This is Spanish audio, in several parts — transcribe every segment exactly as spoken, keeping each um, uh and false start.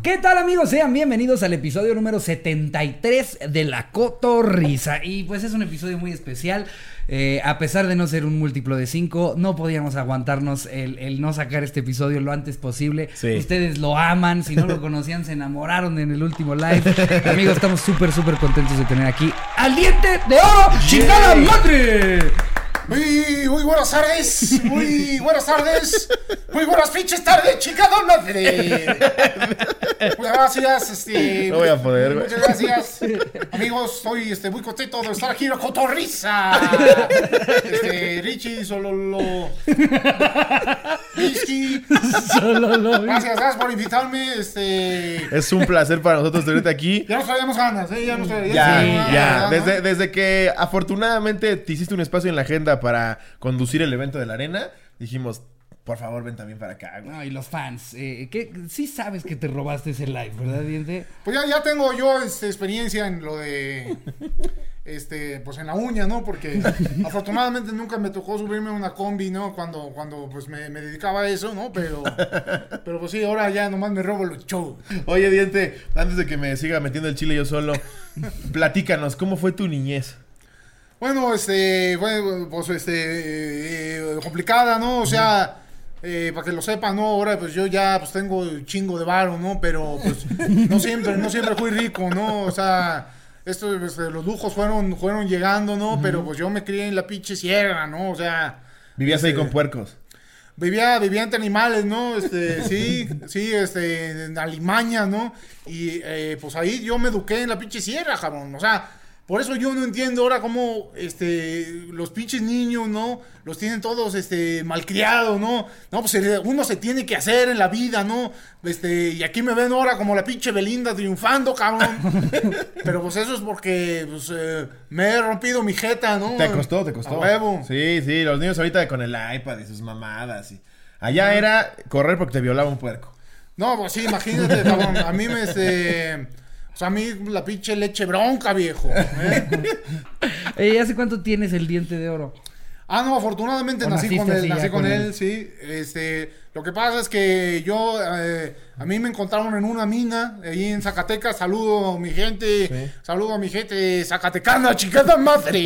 ¿Qué tal, amigos? Sean bienvenidos al episodio número setenta y tres de La Cotorrisa. Y pues es un episodio muy especial. Eh, a pesar de no ser un múltiplo de cinco, no podíamos aguantarnos el, el no sacar este episodio lo antes posible. Sí. Ustedes lo aman, si no lo conocían se enamoraron en el último live. Amigos, estamos súper súper contentos de tener aquí al Diente de Oro, ¡Chingada madre! Muy, muy buenas tardes, muy buenas tardes, muy buenas pinches tardes, chingada madre. Muchas gracias, este. No voy a poder, güey. Muchas gracias, amigos. Estoy este, muy contento de estar aquí en La Cotorrisa. Este, Richie, solo lo. Whisky. Solo lo. Gracias, gracias por invitarme. Este. Es un placer para nosotros tenerte aquí. Ya nos traíamos ganas, ¿eh? Ya nos traíamos Ya, sí, ya. ya, ¿no? Desde, desde que afortunadamente te hiciste un espacio en la agenda para conducir el evento de la arena, dijimos, por favor, ven también para acá, güey. No, y los fans, eh, que sí sabes que te robaste ese live, ¿verdad, Diente? Pues ya, ya tengo yo este, experiencia en lo de, este, pues en la uña, ¿no? Porque afortunadamente nunca me tocó subirme a una combi, ¿no? Cuando, cuando pues me, me dedicaba a eso, ¿no? Pero, pero pues sí, ahora ya nomás me robo los shows. Oye, Diente, antes de que me siga metiendo el chile yo solo, platícanos, ¿cómo fue tu niñez? Bueno, este, fue, pues, este, eh, complicada, ¿no? O sea, eh, para que lo sepan, ¿no? Ahora, pues, yo ya, pues, tengo chingo de varo, ¿no? Pero, pues, no siempre, no siempre fui rico, ¿no? O sea, esto, pues, los lujos fueron, fueron llegando, ¿no? Uh-huh. Pero, pues, yo me crié en la pinche sierra, ¿no? O sea... ¿Vivías este, ahí con puercos? Vivía, vivía entre animales, ¿no? Este, sí, sí, este, en alimaña, ¿no? Y, eh, pues, ahí yo me eduqué en la pinche sierra, cabrón, o sea... Por eso yo no entiendo ahora cómo este, los pinches niños, ¿no? Los tienen todos este, malcriados, ¿no? No, pues uno se tiene que hacer en la vida, ¿no? Este, y aquí me ven ahora como la pinche Belinda triunfando, cabrón. Pero pues eso es porque pues, eh, me he rompido mi jeta, ¿no? Te costó, te costó. A huevo. Sí, sí, los niños ahorita con el iPad y sus mamadas. Y... Allá uh-huh. Era correr porque te violaba un puerco. No, pues sí, imagínate, cabrón. A mí me... Este, o sea, a mí la pinche leche bronca, viejo. ¿eh? ¿Y hace cuánto tienes el Diente de Oro? Ah, no, afortunadamente nací con él, así, nací con, con él, él, sí. Este, lo que pasa es que yo, eh, a mí me encontraron en una mina, ahí en Zacatecas, saludo a mi gente, sí. saludo a mi gente zacatecana, chingada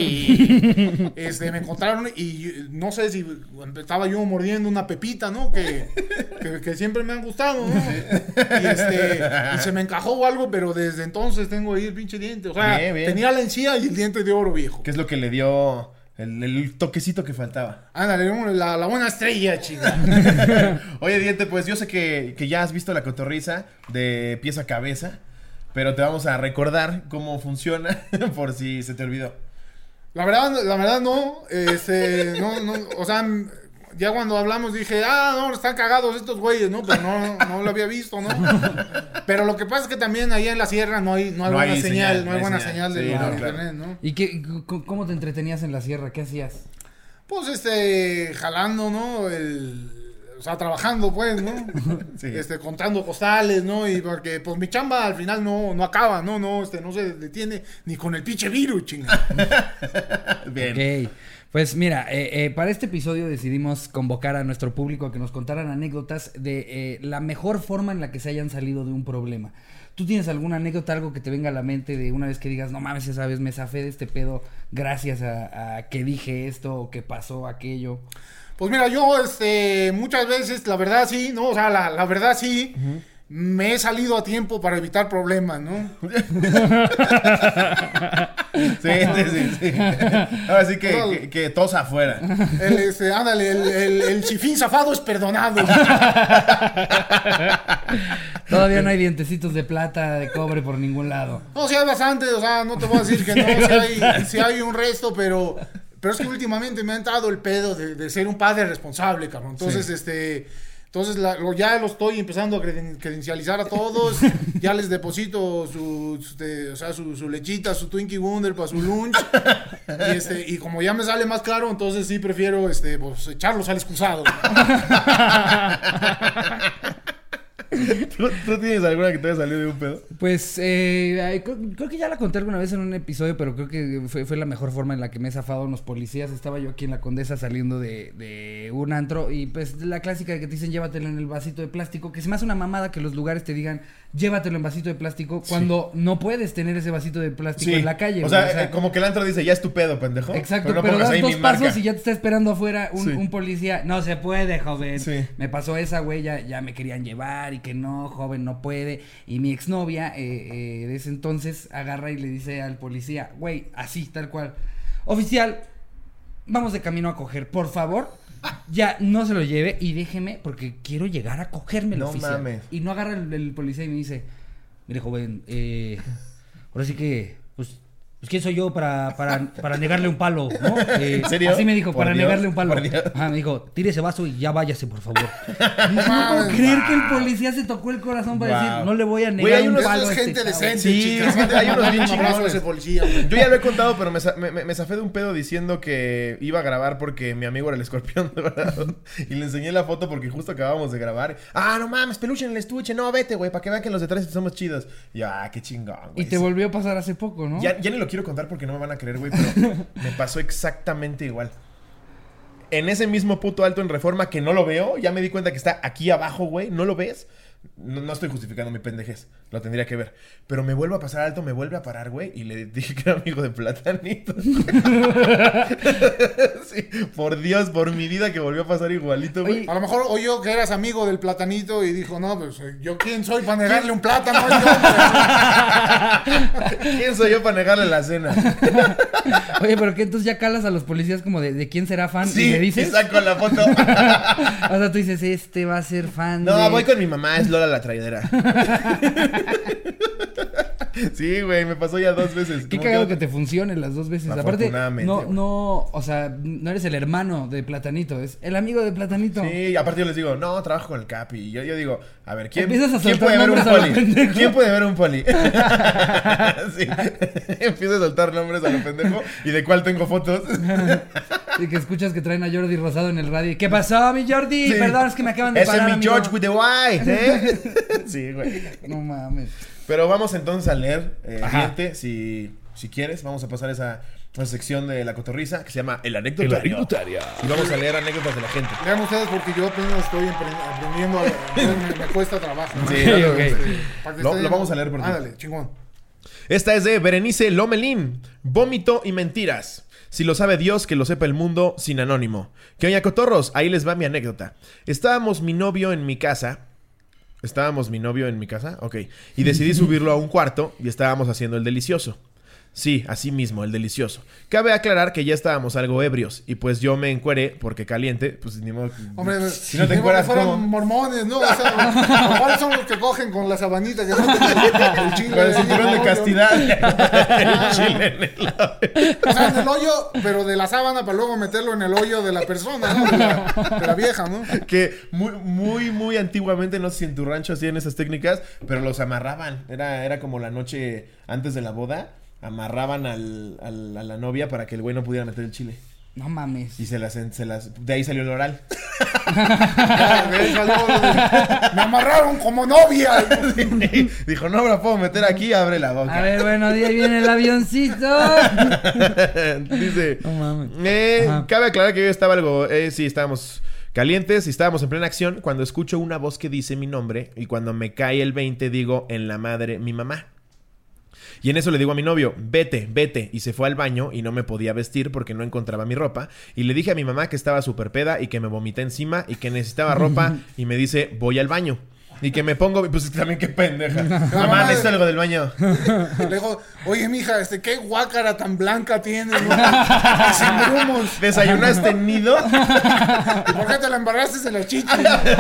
madre. Este, me encontraron y no sé si estaba yo mordiendo una pepita, ¿no? Que, que, que siempre me han gustado, ¿no? Y, este, y se me encajó o algo, pero desde entonces tengo ahí el pinche diente. O sea, bien, bien. Tenía la encía y el diente de oro, viejo. ¿Qué es lo que le dio... El, el toquecito que faltaba? Ándale, la, la buena estrella, chica. Oye, Diente, pues yo sé que, que ya has visto La Cotorrisa de pies a cabeza, pero te vamos a recordar cómo funciona por si se te olvidó. La verdad, la verdad no, este, no, no, o sea, ya cuando hablamos dije, ah, no, están cagados estos güeyes, ¿no? Pero no, no lo había visto, ¿no? Pero lo que pasa es que también allá en la sierra no hay, no hay no buena hay señal, señal, no hay buena señal, señal de, sí, no, de internet, ¿no? ¿Y qué, cómo te entretenías en la sierra? ¿Qué hacías? Pues, este, jalando, ¿no? El... O sea, trabajando, pues, ¿no? Sí. Este, contando costales, ¿no? Y porque, pues, mi chamba al final no, no acaba, ¿no? No, este, no se detiene ni con el pinche virus, chinga. Bien. Ok. Pues mira, eh, eh, para este episodio decidimos convocar a nuestro público a que nos contaran anécdotas de eh, la mejor forma en la que se hayan salido de un problema. ¿Tú tienes alguna anécdota, algo que te venga a la mente de una vez que digas, no mames, esa vez me zafé de este pedo gracias a, a que dije esto o que pasó aquello? Pues mira, yo este, muchas veces, la verdad sí, ¿no? O sea, la, la verdad sí... Uh-huh. Me he salido a tiempo para evitar problemas, ¿no? Sí, sí, sí, sí. Ahora sí que, Total, que, que tos afuera. El, este, ándale, el, el, el chifín zafado es perdonado. Todavía no hay dientecitos de plata, de cobre por ningún lado. No, sí hay bastante, o sea, no te voy a decir que no, sí hay, sí hay un resto, pero... Pero es que últimamente me ha entrado el pedo de, de ser un padre responsable, cabrón. Entonces, sí. este... Entonces la, lo, ya lo estoy empezando a creden, credencializar a todos. Ya les deposito su, su, de, o sea, su, su lechita, su Twinkie Wonder para su lunch. Y, este, y como ya me sale más caro, entonces sí prefiero este, pues, echarlos al excusado. ¿Tú, ¿Tú tienes alguna que te haya salido de un pedo? Pues, eh, creo, creo que ya la conté alguna vez en un episodio, pero creo que fue, fue la mejor forma en la que me he zafado a unos policías. Estaba yo aquí en la Condesa saliendo de, de un antro y pues la clásica de que te dicen llévatelo en el vasito de plástico, que se me hace una mamada que los lugares te digan llévatelo en vasito de plástico sí. cuando no puedes tener ese vasito de plástico sí. en la calle. O sea, o sea eh, como que el antro dice, ya es tu pedo, pendejo. Exacto, pero, no pero das dos pasos marca. Y ya te está esperando afuera un, sí. un policía. No se puede, joven. Sí. Me pasó esa, güey, ya, ya me querían llevar y que no, joven, no puede. Y mi exnovia eh, eh, de ese entonces agarra y le dice al policía, güey, así, tal cual. Oficial, vamos de camino a coger, por favor. Ya, no se lo lleve y déjeme porque quiero llegar a cogerme el no oficial. Mames. Y no agarra el, el policía y me dice, mire, joven, eh, ahora sí que, pues, pues ¿quién soy yo para, para, para negarle un palo, ¿no? Eh, ¿En serio? Así me dijo, por para Dios, negarle un palo. Ajá, me dijo, tire ese vaso y ya váyase, por favor. No puedo creer que el policía se tocó el corazón para wow. decir, no le voy a negar Güey, hay un unos, palo. Es este gente chavo. decente, sí, chicas. Sí, hay unos bien chingones. Ese policía, güey. Yo ya lo he contado, pero me, me, me zafé de un pedo diciendo que iba a grabar porque mi amigo era el escorpión dorado. Y le enseñé la foto porque justo acabábamos de grabar. Ah, no mames, peluche en el estuche. No, vete, güey, para que vean que los detrás somos chidos. Y yo, ah, qué chingón, güey. Y te volvió a pasar hace poco, ¿no? Ya, ya ni lo quiero contar porque no me van a creer, güey, pero me pasó exactamente igual. En ese mismo puto Alto en Reforma que no lo veo, ya me di cuenta que está aquí abajo, güey. ¿No lo ves? No, no estoy justificando mi pendejez, lo tendría que ver. Pero me vuelve a pasar Alto, me vuelve a parar, güey. Y le dije que era amigo de Platanito. Sí, por Dios, por mi vida que volvió a pasar igualito, güey. A lo mejor oyó que eras amigo del Platanito y dijo, no, pues yo quién soy para negarle un plátano. ¿Quién soy yo para negarle la cena? Oye, pero que entonces ya calas a los policías como de, de quién será fan sí, y le dices. Sí, saco la foto. O sea, tú dices, este va a ser fan. No, de... voy con mi mamá, es Lola la traidera. Sí, güey, me pasó ya dos veces. Qué cagado que... que te funcione las dos veces. Aparte, no, güey. no, o sea, no eres el hermano de Platanito, es el amigo de Platanito. Sí, aparte yo les digo, no, trabajo con el Capi. Y yo, yo digo, a ver, ¿quién, a ¿quién puede ver un poli? ¿Quién puede ver un poli? Sí, empiezo a soltar nombres a lo pendejo. ¿Y de cuál tengo fotos? Y que escuchas que traen a Jordi Rosado en el radio. ¿Qué pasó, mi Jordi? Sí. Perdón, es que me acaban de Ese parar, es mi amigo. George with the white, ¿eh? Sí, güey. No mames. Pero vamos entonces a leer, eh, gente, si, si quieres, vamos a pasar a esa, esa sección de la cotorriza que se llama El Anecdotario. El Anecdotario. Y vamos a leer anécdotas de la gente. Lean ustedes porque yo apenas estoy aprendiendo, a, me, me cuesta trabajo, ¿no? Sí, Dale, okay. este, lo, lo vamos a leer por ti. Ándale, chingón. Esta es de Berenice Lomelín. Vómito y mentiras. Si lo sabe Dios, que lo sepa el mundo, sin anónimo. ¿Qué oña, cotorros? Ahí les va mi anécdota. Estábamos mi novio en mi casa... Estábamos mi novio en mi casa, ok. Y decidí subirlo a un cuarto y estábamos haciendo el delicioso. Sí, así mismo, el delicioso. Cabe aclarar que ya estábamos algo ebrios. Y pues yo me encueré porque caliente, pues ni modo... Hombre, si no te encueras, fueron ¿cómo? mormones, ¿no? O sea, ¿cuáles son los que cogen con la sabanita? Que no te el chile. Con el cinturón de castidad. El chile en el hoyo. O sea, en el hoyo, pero de la sábana para luego meterlo en el hoyo de la persona, ¿no? De la, de la vieja, ¿no? Que muy, muy, muy antiguamente, no sé si en tu rancho hacían esas técnicas, pero los amarraban. Era, era como la noche antes de la boda. Amarraban al, al, a la novia para que el güey no pudiera meter el chile. No mames. Y se las, se las... De ahí salió el oral. Me amarraron como novia. Sí. Dijo, no me la puedo meter aquí, abre la boca. A ver, bueno, ahí viene el avioncito. Dice... No mames. Eh, cabe aclarar que yo estaba algo... Eh, sí, estábamos... calientes y estábamos en plena acción cuando escucho una voz que dice mi nombre y cuando me cae el veinte digo en la madre mi mamá. Y en eso le digo a mi novio, vete, vete. Y se fue al baño y no me podía vestir porque no encontraba mi ropa. Y le dije a mi mamá que estaba súper peda y que me vomité encima y que necesitaba ropa. Y me dice, voy al baño. Y que me pongo, pues también qué pendeja. Mamá, necesito algo del baño. Le digo, oye, mija, este, qué guácara tan blanca tienes, ¿no? Sin grumos. ¿Desayunaste nido? ¿Y por qué te la embarraste de la chicha?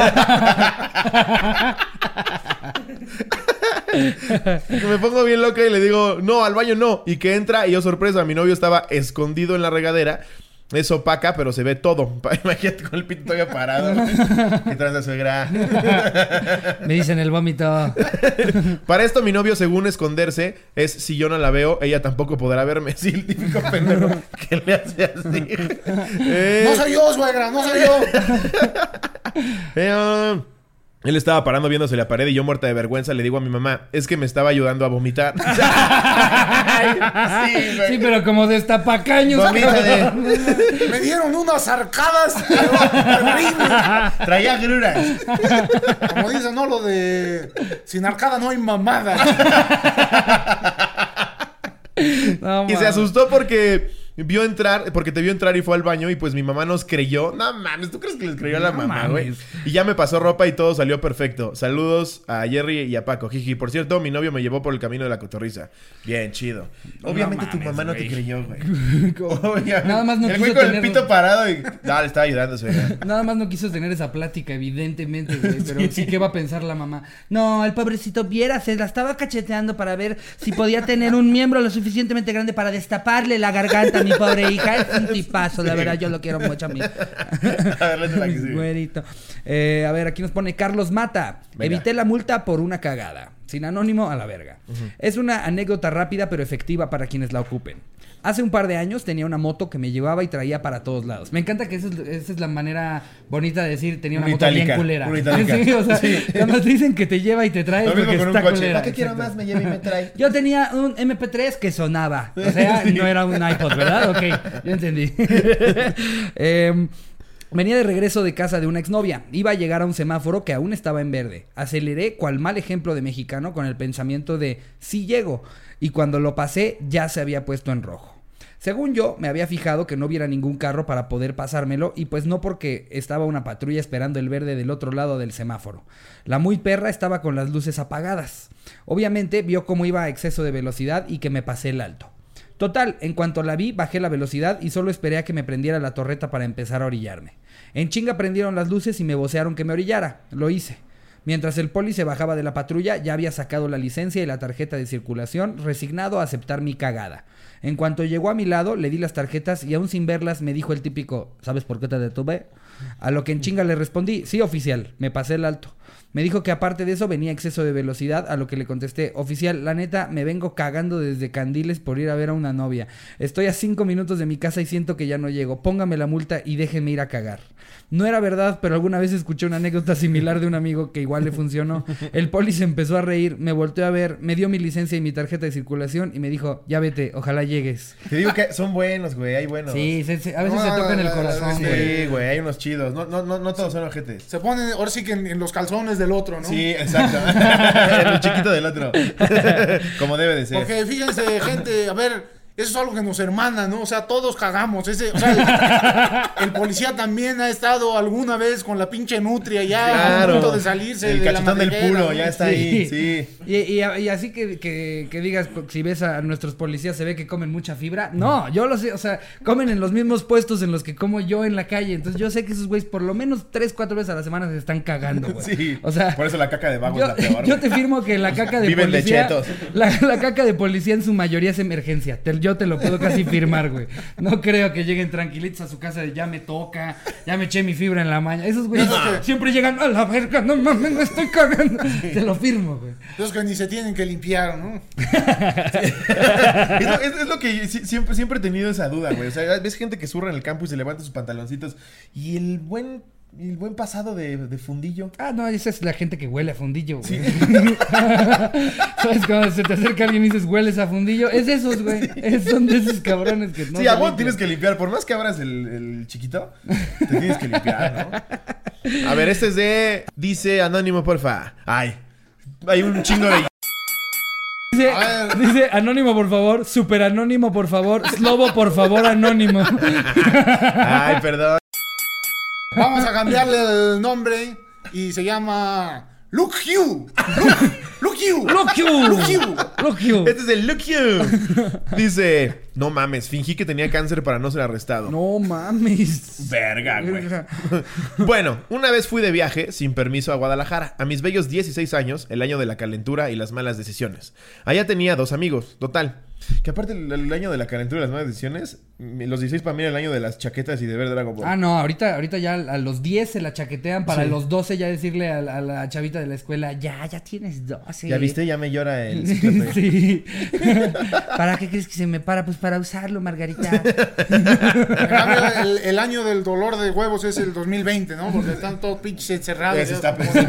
Me pongo bien loca y le digo, no, al baño no. Y que entra y yo, sorpresa, mi novio estaba escondido en la regadera. Es opaca, pero se ve todo. Imagínate con el pito todavía parado. ¿Qué tranza, suegra? Me dicen el vómito. Para esto, mi novio, según esconderse, es si yo no la veo, ella tampoco podrá verme. Sí, el típico pendejo que le hace así. eh... No soy yo, suegra, no soy yo. eh, uh... Él estaba parando viéndose la pared y yo muerta de vergüenza le digo a mi mamá, es que me estaba ayudando a vomitar. sí, sí, pero como destapacaños. De... me dieron unas arcadas. Traía gruras. Como dicen, no, lo de sin arcada no hay mamada. No, y se asustó porque vio entrar, porque te vio entrar y fue al baño y pues mi mamá nos creyó. No mames, ¿tú crees que les creyó a la no mamá, güey? Y ya me pasó ropa y todo salió perfecto. Saludos a Jerry y a Paco. Jiji, por cierto, mi novio me llevó por el camino de la cotorriza. Bien, chido. Obviamente no mames, tu mamá no wey. Te creyó, güey. Nada más no el quiso güey con tener... el pito parado y... No, le estaba ayudando, güey. Nada más no quiso tener esa plática, evidentemente, güey. Pero sí, sí, ¿qué va a pensar la mamá? No, el pobrecito viera, se la estaba cacheteando para ver si podía tener un miembro lo suficientemente grande para destaparle la garganta a mi pobre hija. Es un tipazo, la verdad, yo lo quiero mucho a mí. A ver, la que sigue. Güerito. Eh, a ver, aquí nos pone Carlos Mata. Venga. Evité la multa por una cagada. Sin anónimo, a la verga. Uh-huh. Es una anécdota rápida pero efectiva para quienes la ocupen. Hace un par de años tenía una moto que me llevaba y traía para todos lados. Me encanta que esa es, esa es la manera bonita de decir tenía una, una moto itálica, bien culera. Una itálica. Sí, o sea, sí. Cuando te dicen que te lleva y te trae, lo mismo con está un coche. Culera. ¿Para qué quiero más? Me lleva y me trae. Yo tenía un eme pe tres que sonaba. O sea, sí. No era un iPod, ¿verdad? Ok, yo entendí. eh... Venía de regreso de casa de una exnovia. Iba a llegar a un semáforo que aún estaba en verde. Aceleré cual mal ejemplo de mexicano con el pensamiento de sí llego. Y cuando lo pasé ya se había puesto en rojo. Según yo, me había fijado que no hubiera ningún carro para poder pasármelo y pues no porque estaba una patrulla esperando el verde del otro lado del semáforo. La muy perra estaba con las luces apagadas. Obviamente vio cómo iba a exceso de velocidad y que me pasé el alto. Total, en cuanto la vi, bajé la velocidad y solo esperé a que me prendiera la torreta para empezar a orillarme. En chinga prendieron las luces y me vocearon que me orillara. Lo hice. Mientras el poli se bajaba de la patrulla, ya había sacado la licencia y la tarjeta de circulación, resignado a aceptar mi cagada. En cuanto llegó a mi lado, le di las tarjetas y aún sin verlas me dijo el típico, ¿sabes por qué te detuve? A lo que en chinga le respondí, sí, oficial, me pasé el alto. Me dijo que aparte de eso venía exceso de velocidad, a lo que le contesté, oficial, la neta, me vengo cagando desde Candiles por ir a ver a una novia. Estoy a cinco minutos de mi casa y siento que ya no llego. Póngame la multa y déjeme ir a cagar. No era verdad, pero alguna vez escuché una anécdota similar de un amigo que igual le funcionó. El poli se empezó a reír, me volteó a ver, me dio mi licencia y mi tarjeta de circulación y me dijo, ya vete, ojalá llegues. Te digo que son buenos, güey, hay buenos. Sí, se, se, a veces no, se tocan el corazón, sí, güey. Sí, güey, hay unos chidos. No, no, no, no todos son ojetes. Se ponen, ahora sí que en, en los calzones del otro, ¿no? Sí, exacto. El chiquito del otro. Como debe de ser. Porque fíjense, gente, a ver, eso es algo que nos hermana, ¿no? O sea, todos cagamos. Ese, o sea, el, el policía también ha estado alguna vez con la pinche nutria ya claro. A punto de salirse. El de cachetón la del puro, ¿no? Ya está sí. ahí, sí. Y, y, y así que, que, que digas, si ves a nuestros policías, se ve que comen mucha fibra. No, yo lo sé, o sea, comen en los mismos puestos en los que como yo en la calle. Entonces yo sé que esos güeyes por lo menos tres, cuatro veces a la semana se están cagando, güey. Sí, o sea, por eso la caca de vago yo, es la peor. Yo te firmo que la caca de Viven policía... de chetos. La, la caca de policía en su mayoría es emergencia. Te, yo te lo puedo casi firmar, güey. No creo que lleguen tranquilitos a su casa de ya me toca, ya me eché mi fibra en la mañana. Esos güeyes no. Siempre llegan a la verga, no mames, me estoy cagando. Sí. Te lo firmo, güey. Esos que ni se tienen que limpiar, ¿no? es, lo, es, es lo que siempre, siempre he tenido esa duda, güey. O sea, ves gente que zurra en el campo y se levanta sus pantaloncitos y el buen... Y el buen pasado de, de fundillo. Ah, no, esa es la gente que huele a fundillo, güey. Sí. ¿Sabes? Cuando se te acerca alguien y dices, hueles a fundillo. Es esos, güey. Sí. Es, son de esos cabrones que no. Sí, a vos tienes que limpiar. Por más que abras el, el chiquito, te tienes que limpiar, ¿no? A ver, este es de... Dice Anónimo, porfa. Ay, hay un chingo de... Dice, dice, anónimo, por favor. Super anónimo, por favor. Slobo, por favor, anónimo. Ay, perdón. Vamos a cambiarle el nombre y se llama Luke Hugh. Luke Hugh. Luke Hugh. Luke Hugh. Luke Hugh. Este es el Luke Hugh. Dice, no mames, fingí que tenía cáncer para no ser arrestado. No mames. Verga, güey. Bueno, una vez fui de viaje sin permiso a Guadalajara, a mis bellos dieciséis años, el año de la calentura y las malas decisiones. Allá tenía dos amigos, total. Que aparte el, el año de la calentura y las malas decisiones, los dieciséis para mí era el año de las chaquetas y de ver Dragon Ball. Ah, no, ahorita, ahorita ya a los diez se la chaquetean para sí. Los doce ya decirle a, a la chavita de la escuela, ya, ya tienes doce, ¿Ya viste? Ya me llora el cíclope. Sí. ¿Para qué crees que se me para? Pues para usarlo, Margarita. el, el año del dolor de huevos es el dos mil veinte, ¿no? Porque están todos pinches encerrados. Eso está pues,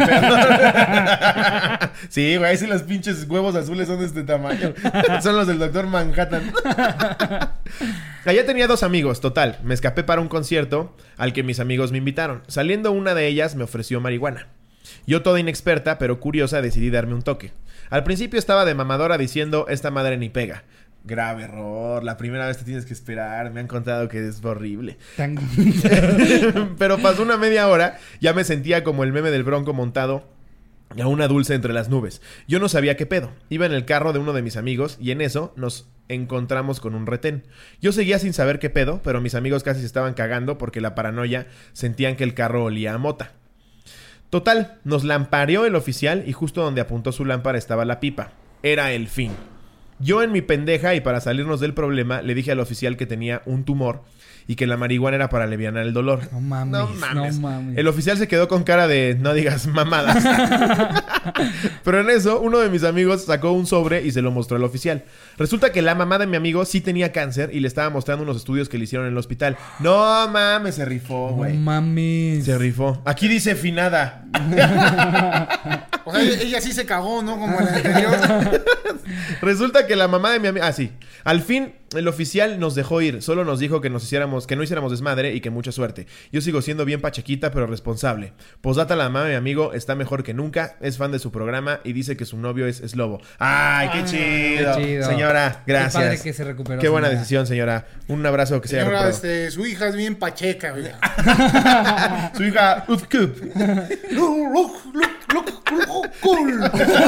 sí, güey, si los pinches huevos azules son de este tamaño. Son los del doctor Manhattan. Allá tenía dos amigos, total. Me escapé para un concierto al que mis amigos me invitaron. Saliendo una de ellas me ofreció marihuana. Yo toda inexperta, pero curiosa, decidí darme un toque. Al principio estaba de mamadora diciendo, esta madre ni pega. Grave error, la primera vez te tienes que esperar. Me han contado que es horrible. Pero pasó una media hora, ya me sentía como el meme del Bronco montado a una dulce entre las nubes. Yo no sabía qué pedo. Iba en el carro de uno de mis amigos y en eso nos encontramos con un retén. Yo seguía sin saber qué pedo, pero mis amigos casi se estaban cagando porque la paranoia sentían que el carro olía a mota. Total, nos lampareó el oficial y justo donde apuntó su lámpara estaba la pipa. Era el fin. Yo en mi pendeja y para salirnos del problema le dije al oficial que tenía un tumor y que la marihuana era para aliviar el dolor. No mames, no mames. No mames. El oficial se quedó con cara de no digas mamadas. Pero en eso, uno de mis amigos sacó un sobre y se lo mostró al oficial. Resulta que la mamá de mi amigo sí tenía cáncer y le estaba mostrando unos estudios que le hicieron en el hospital. No mames, se rifó, güey. No mames. Se rifó. Aquí dice finada. O sea, ella sí se cagó, ¿no? Como en el anterior. Resulta que la mamá de mi amigo... Ah, sí. Al fin, el oficial nos dejó ir. Solo nos dijo que nos hiciéramos, que no hiciéramos desmadre y que mucha suerte. Yo sigo siendo bien pachequita, pero responsable. Posdata, la mamá de mi amigo está mejor que nunca. Es fan de su programa y dice que su novio es, es lobo. ¡Ay, qué chido! Qué chido. Señora, gracias. Qué padre que se recuperó. Qué buena señora. decisión, señora. Un abrazo que se haya Señora, recuperado. este, su hija es bien pacheca, güey. Su hija... Uf, cup. Look, look, look, look, cool.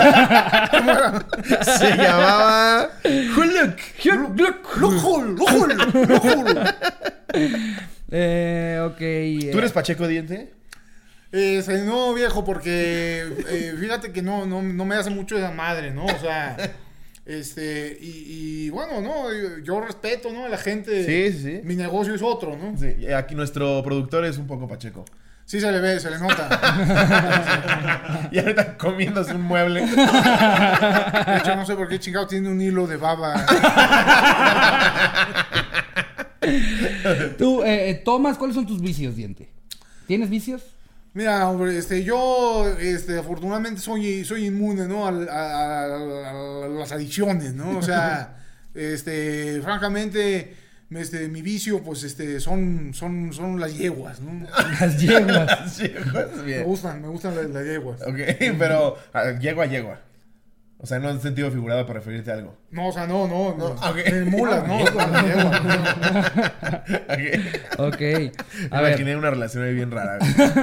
Se llamaba... Huluk. Look, look, look, look, look. Eh, ok. ¿Tú eres Pacheco Diente? Eh, no, viejo, porque eh, fíjate que no, no, no me hace mucho esa madre, ¿no? O sea, este, y, y bueno, no, yo, yo respeto, ¿no? A la gente. Sí, sí. Mi negocio es otro, ¿no? Sí, aquí nuestro productor es un poco Pacheco. Sí se le ve, se le nota. Y ahorita comiéndose un mueble. De hecho, no sé por qué chingado tiene un hilo de baba. Tú, eh, Tomás, ¿cuáles son tus vicios, Diente? ¿Tienes vicios? Mira, hombre, este, yo, este, afortunadamente soy, soy inmune, ¿no? A, a, a, a las adicciones, ¿no? O sea, este, francamente, este, mi vicio, pues, este, son, son, son las yeguas, ¿no? Las yeguas. Las yeguas, bien. Me gustan, me gustan las, las yeguas. Ok, pero a, yegua, yegua. O sea, no en sentido figurado para referirte a algo. No, o sea, no, no, no. Okay. En mulas, no, con la yegua. Ok. Ok. A Me ver. imaginé una relación ahí bien rara.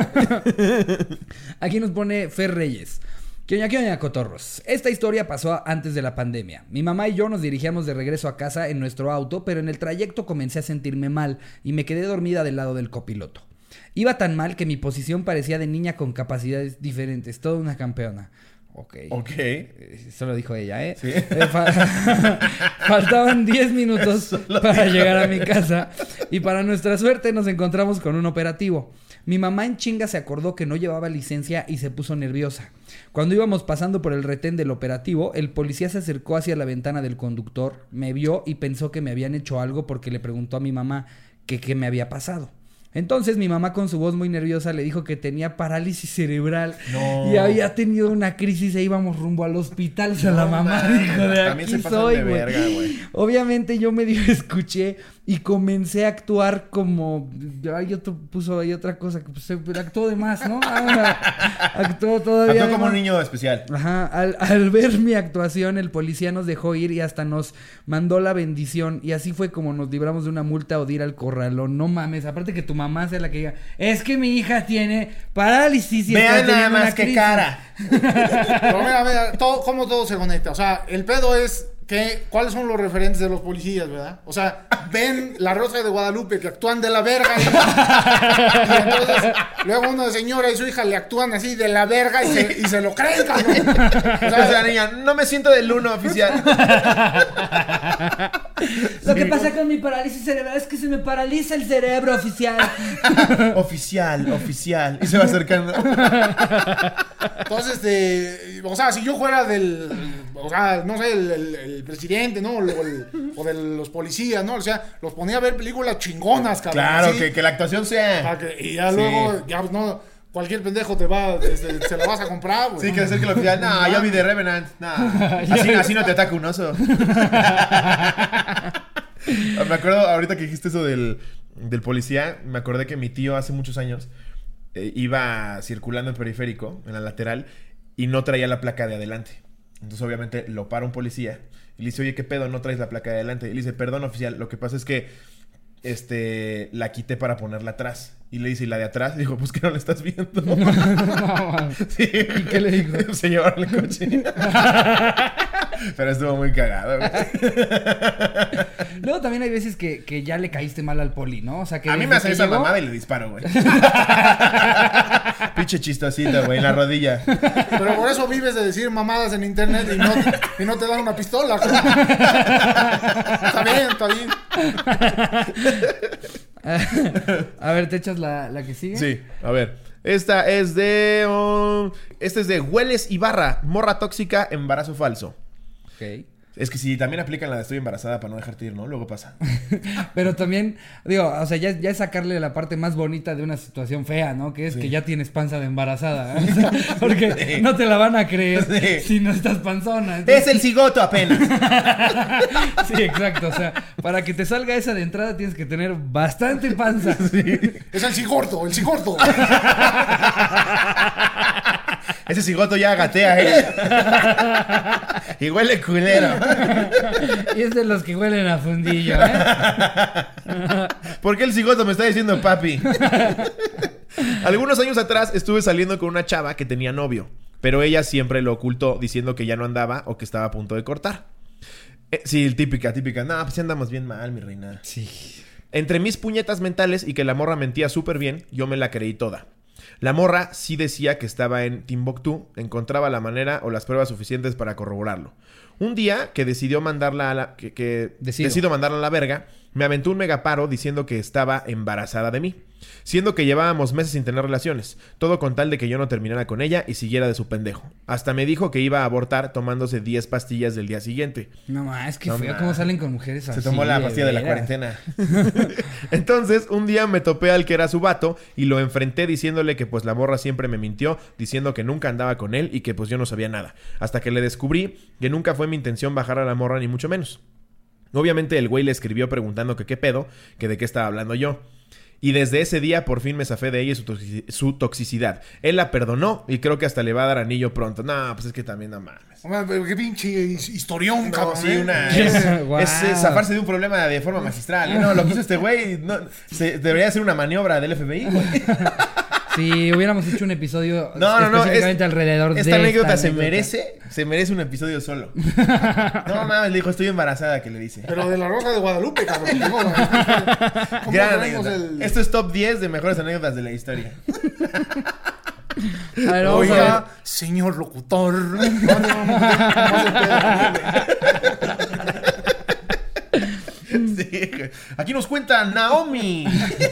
Aquí nos pone Fer Reyes. ¿Qué oña, qué oña, cotorros? Esta historia pasó antes de la pandemia. Mi mamá y yo nos dirigíamos de regreso a casa en nuestro auto, pero en el trayecto comencé a sentirme mal y me quedé dormida del lado del copiloto. Iba tan mal que mi posición parecía de niña con capacidades diferentes, toda una campeona. Ok. Ok. Eso lo dijo ella, ¿eh? Sí. eh fa Faltaban diez minutos para llegar a mi casa y para nuestra suerte nos encontramos con un operativo. Mi mamá en chinga se acordó que no llevaba licencia y se puso nerviosa. Cuando íbamos pasando por el retén del operativo, el policía se acercó hacia la ventana del conductor, me vio y pensó que me habían hecho algo porque le preguntó a mi mamá que qué me había pasado. Entonces mi mamá con su voz muy nerviosa le dijo que tenía parálisis cerebral no. y había tenido una crisis e íbamos rumbo al hospital. O sea, no, la mamá man. dijo, de También aquí se soy, de güey. verga, güey. Obviamente yo medio escuché y comencé a actuar como... Ay, otro puso ahí otra cosa, que pues, actuó de más, ¿no? Ah, actuó todavía Actuó como un niño especial. Ajá, al, al ver mi actuación el policía nos dejó ir y hasta nos mandó la bendición y así fue como nos libramos de una multa o de ir al corralón. No mames, aparte que tu mamá sea la que diga, es que mi hija tiene parálisis y vean nada más que cara. Pero mira, mira, todo, cómo todo se conecta. O sea, el pedo es que, ¿cuáles son los referentes de los policías, verdad? O sea, ven La Rosa de Guadalupe que actúan de la verga y, y entonces luego una señora y su hija le actúan así de la verga y se, y se lo creen, cabrón. O sea, o sea, niña, no me siento del uno, oficial. Lo que pasa con mi parálisis cerebral es que se me paraliza el cerebro, oficial. Oficial, oficial. Y se va acercando. Entonces, este, o sea, si yo fuera del, o sea, no sé, el, el, el presidente, ¿no? O, el, o de los policías, ¿no? O sea, los ponía a ver películas chingonas, cabrón. Claro, que, que la actuación sea... Que, y ya sí. luego, ya no... Cualquier pendejo te va, este, se la vas a comprar, güey. Sí, que decir que lo oficial, no, yo vi The Revenant, no, así, así no te ataca un oso. Me acuerdo, ahorita que dijiste eso del, del policía, me acordé que mi tío hace muchos años eh, iba circulando en periférico, en la lateral, y no traía la placa de adelante. Entonces, obviamente, lo para un policía y le dice, oye, ¿qué pedo? ¿No traes la placa de adelante? Y le dice, perdón, oficial, lo que pasa es que este, la quité para ponerla atrás. Y le dice, ¿y la de atrás? Y dijo, pues que no la estás viendo. No, sí. ¿Y qué le dijo? Se llevaron el coche. Pero estuvo muy cagado, güey. Luego también hay veces que, que ya le caíste mal al poli, ¿no? O sea, que a mí me hace esa llegó... mamada y le disparo, güey. Pinche chistosita, güey, en la rodilla. Pero por eso vives de decir mamadas en internet y no, y no te dan una pistola. Está bien, está bien. A ver, ¿te echas la, la que sigue? Sí, a ver. Esta es de... Um, esta es de Hueles Ibarra. Morra tóxica, embarazo falso. Ok. Es que si también aplican la de estoy embarazada para no dejarte ir, ¿no? Luego pasa. Pero también, digo, o sea, ya, ya es sacarle la parte más bonita de una situación fea, ¿no? Que es sí. que ya tienes panza de embarazada. ¿eh? O sea, porque sí. no te la van a creer sí. si no estás panzona. Entonces... Es el cigoto apenas. Sí, exacto. O sea, para que te salga esa de entrada tienes que tener bastante panza. Sí. Es el cigorto, el cigorto. Ese cigoto ya gatea, ¿eh? Y huele culero. Y es de los que huelen a fundillo, ¿eh? ¿Por qué el cigoto me está diciendo papi? Algunos años atrás estuve saliendo con una chava que tenía novio, pero ella siempre lo ocultó diciendo que ya no andaba o que estaba a punto de cortar. Eh, sí, típica, típica. No, pues andamos bien mal, mi reina. Sí. Entre mis puñetas mentales y que la morra mentía súper bien, yo me la creí toda. La morra sí decía que estaba en Timbuktu, encontraba la manera o las pruebas suficientes para corroborarlo. Un día que decidió mandarla a la... que, que decidió mandarla a la verga, me aventó un megaparo diciendo que estaba embarazada de mí. Siendo que llevábamos meses sin tener relaciones. Todo con tal de que yo no terminara con ella y siguiera de su pendejo. Hasta me dijo que iba a abortar tomándose diez pastillas del día siguiente. No más, es que no, feo cómo salen con mujeres así. Se tomó la pastilla de, de la cuarentena. Entonces, un día me topé al que era su vato y lo enfrenté diciéndole que pues la morra siempre me mintió, diciendo que nunca andaba con él y que pues yo no sabía nada. Hasta que le descubrí que nunca fue mi intención bajar a la morra ni mucho menos. Obviamente el güey le escribió preguntando que qué pedo, que de qué estaba hablando yo. Y desde ese día por fin me zafé de ella y su, toxic- su toxicidad. Él la perdonó y creo que hasta le va a dar anillo pronto. No, pues es que también no mames. Hombre, qué pinche historión, no, cabrón. Sí, una, es, wow. es, es zafarse de un problema de forma magistral. ¿eh? No, lo que hizo este güey no, se, debería ser una maniobra del F B I, güey. Si hubiéramos hecho un episodio no, no, no, específicamente es, alrededor de esta anécdota. Esta se anécdota. merece, se merece un episodio solo. No mames, le dijo, estoy embarazada, que le dice. Pero de la Rosa de Guadalupe, cabrón. Gran anécdota. El... Esto es top diez de mejores anécdotas de la historia. A ver, oiga, a ver. Señor locutor. Sí, aquí nos cuenta Naomi.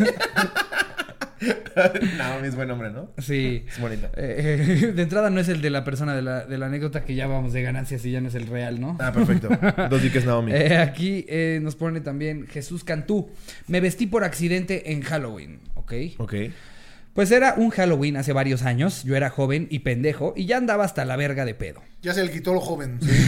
Naomi es buen nombre, ¿no? Sí. Es bonita. Eh, de entrada no es el de la persona de la, de la anécdota, que ya vamos de ganancias y ya no es el real, ¿no? Ah, perfecto. Entonces sí que es Naomi. Eh, aquí eh, nos pone también Jesús Cantú. Me vestí por accidente en Halloween, ¿ok? Ok. Pues era un Halloween hace varios años. Yo era joven y pendejo y ya andaba hasta la verga de pedo. Ya se le quitó lo joven. ¿Sí?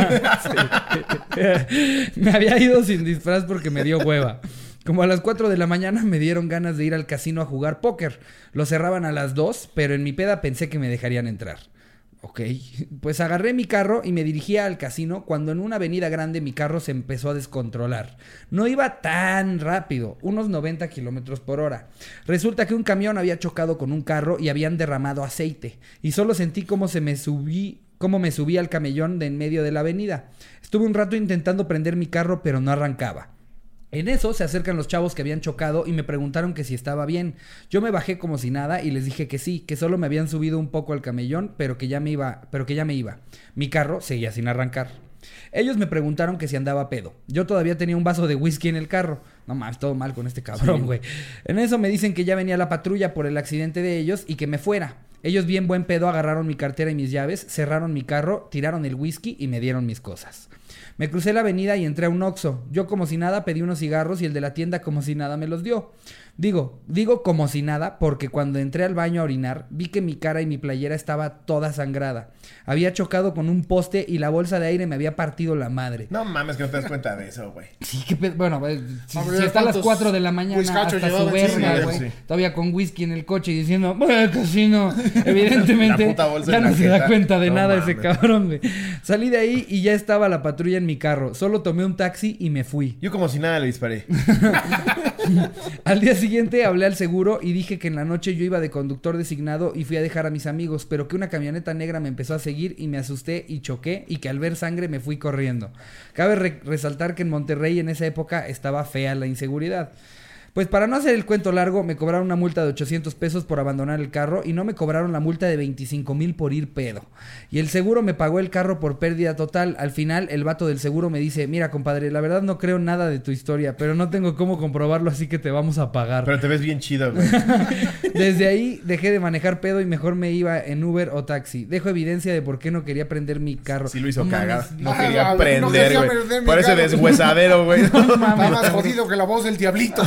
Sí. Me había ido sin disfraz porque me dio hueva. Como a las cuatro de la mañana me dieron ganas de ir al casino a jugar póker. Lo cerraban a las dos, pero en mi peda pensé que me dejarían entrar. Ok, pues agarré mi carro y me dirigía al casino cuando en una avenida grande mi carro se empezó a descontrolar. No iba tan rápido, unos noventa kilómetros por hora. Resulta que un camión había chocado con un carro y habían derramado aceite. Y solo sentí cómo se me subí... cómo me subí al camellón de en medio de la avenida. Estuve un rato intentando prender mi carro, pero no arrancaba. En eso se acercan los chavos que habían chocado y me preguntaron que si estaba bien. Yo me bajé como si nada y les dije que sí, que solo me habían subido un poco al camellón, pero que ya me iba, pero que ya me iba. Mi carro seguía sin arrancar. Ellos me preguntaron que si andaba pedo. Yo todavía tenía un vaso de whisky en el carro. No mames, todo mal con este cabrón, güey. Sí. En eso me dicen que ya venía la patrulla por el accidente de ellos y que me fuera. Ellos bien buen pedo agarraron mi cartera y mis llaves, cerraron mi carro, tiraron el whisky y me dieron mis cosas. Me crucé la avenida y entré a un Oxxo. Yo como si nada pedí unos cigarros y el de la tienda como si nada me los dio. Digo, digo como si nada porque cuando entré al baño a orinar vi que mi cara y mi playera estaba toda sangrada. Había chocado con un poste y la bolsa de aire me había partido la madre. No mames que no te das cuenta de eso, güey. Sí, que pe- bueno, eh, si, si está a las cuatro de la mañana hasta su verga, güey. Sí. Todavía con whisky en el coche y diciendo, bueno, casi no. Evidentemente ya no se da cuenta de no, nada mames. Ese cabrón, güey. Salí de ahí y ya estaba la patrulla en mi carro. Solo tomé un taxi y me fui. Yo como si nada le disparé. Al día siguiente hablé al seguro y dije que en la noche yo iba de conductor designado y fui a dejar a mis amigos, pero que una camioneta negra me empezó a seguir y me asusté y choqué y que al ver sangre me fui corriendo. Cabe re- resaltar que en Monterrey en esa época estaba fea la inseguridad. Pues para no hacer el cuento largo, me cobraron una multa de ochocientos pesos por abandonar el carro y no me cobraron la multa de veinticinco mil por ir pedo. Y el seguro me pagó el carro por pérdida total. Al final, el vato del seguro me dice, mira, compadre, la verdad no creo nada de tu historia, pero no tengo cómo comprobarlo, así que te vamos a pagar. Pero te ves bien chido, güey. Desde ahí, dejé de manejar pedo y mejor me iba en Uber o taxi. Dejo evidencia de por qué no quería prender mi carro. Sí lo hizo no cagar. Mames, no, no quería prender, güey. No por ese deshuesadero, güey. No, está más jodido que la voz del diablito.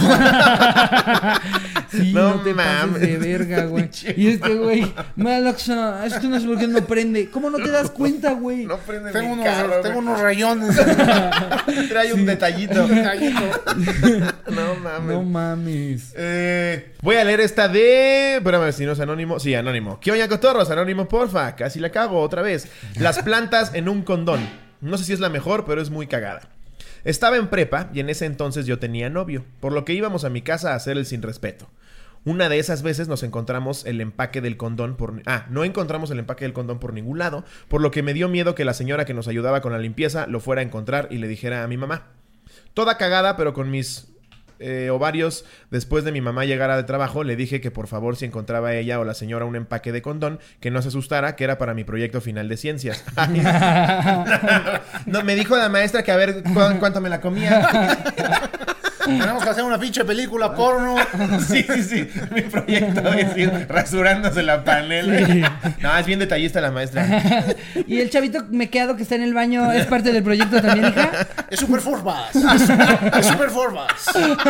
Sí, no, no te mames de verga, güey. Y este güey, Malaxa, esto no es porque no prende. ¿Cómo no te das cuenta, güey? No prende tengo mi unos, carro, tengo unos rayones. Trae sí. un detallito. Un detallito. No mames. No mames. Eh, voy a leer esta de... Espérame, si no es anónimo. Sí, anónimo. ¿Qué oña, cotorros? Anónimo, porfa. Casi la cago otra vez. Las plantas en un condón. No sé si es la mejor, pero es muy cagada. Estaba en prepa y en ese entonces yo tenía novio, por lo que íbamos a mi casa a hacer el sin respeto. Una de esas veces nos encontramos el empaque del condón por... Ah, no encontramos el empaque del condón por ningún lado, por lo que me dio miedo que la señora que nos ayudaba con la limpieza lo fuera a encontrar y le dijera a mi mamá. Toda cagada, pero con mis eh, ovarios, después de mi mamá llegara de trabajo, le dije que por favor si encontraba ella o la señora un empaque de condón, que no se asustara, que era para mi proyecto final de ciencias. No, me dijo la maestra que a ver cu- cuánto me la comía. Tenemos que hacer una pinche película porno. Sí, sí, sí. Mi proyecto es ir rasurándose la panela. Sí. No, es bien detallista la maestra. ¿Y el chavito mequeado que está en el baño es parte del proyecto también, hija? Es super forbas. Es, es super forbas.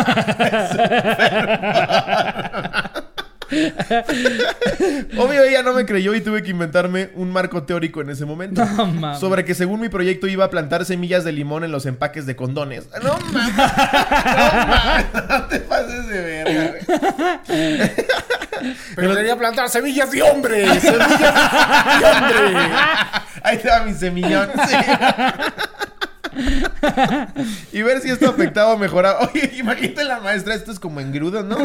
Obvio ella no me creyó y tuve que inventarme un marco teórico en ese momento. No, mames. Sobre que según mi proyecto iba a plantar semillas de limón en los empaques de condones. No mames. No mames. No te pases de verga, güey. Pero quería plantar semillas de hombre. Semillas de hombre. Ahí te va mi semillón. Sí. Y ver si esto afectaba o mejoraba. Oye, imagínate la maestra, esto es como engrudo, ¿no?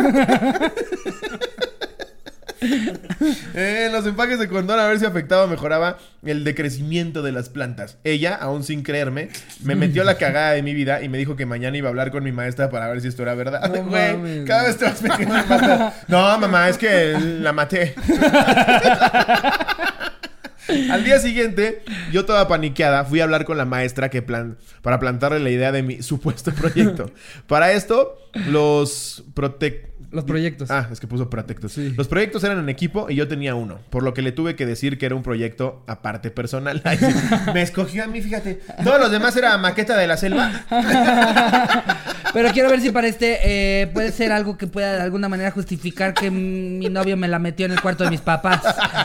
Eh, los empaques de condón, a ver si afectaba o mejoraba el decrecimiento de las plantas. Ella, aún sin creerme, me metió la cagada de mi vida y me dijo que mañana iba a hablar con mi maestra para ver si esto era verdad. No, güey, mames, cada vez te vas metiendo en más. No, mamá, es que la maté. Al día siguiente, yo toda paniqueada, fui a hablar con la maestra que plan para plantarle la idea de mi supuesto proyecto. Para esto, los protec... Los proyectos. Ah, es que puso protectos. Sí. Los proyectos eran en equipo y yo tenía uno, por lo que le tuve que decir que era un proyecto aparte personal. Ay, sí. Me escogió a mí, fíjate. Todos los demás era maqueta de la selva. Pero quiero ver si para este eh, puede ser algo que pueda de alguna manera justificar que mi novio me la metió en el cuarto de mis papás.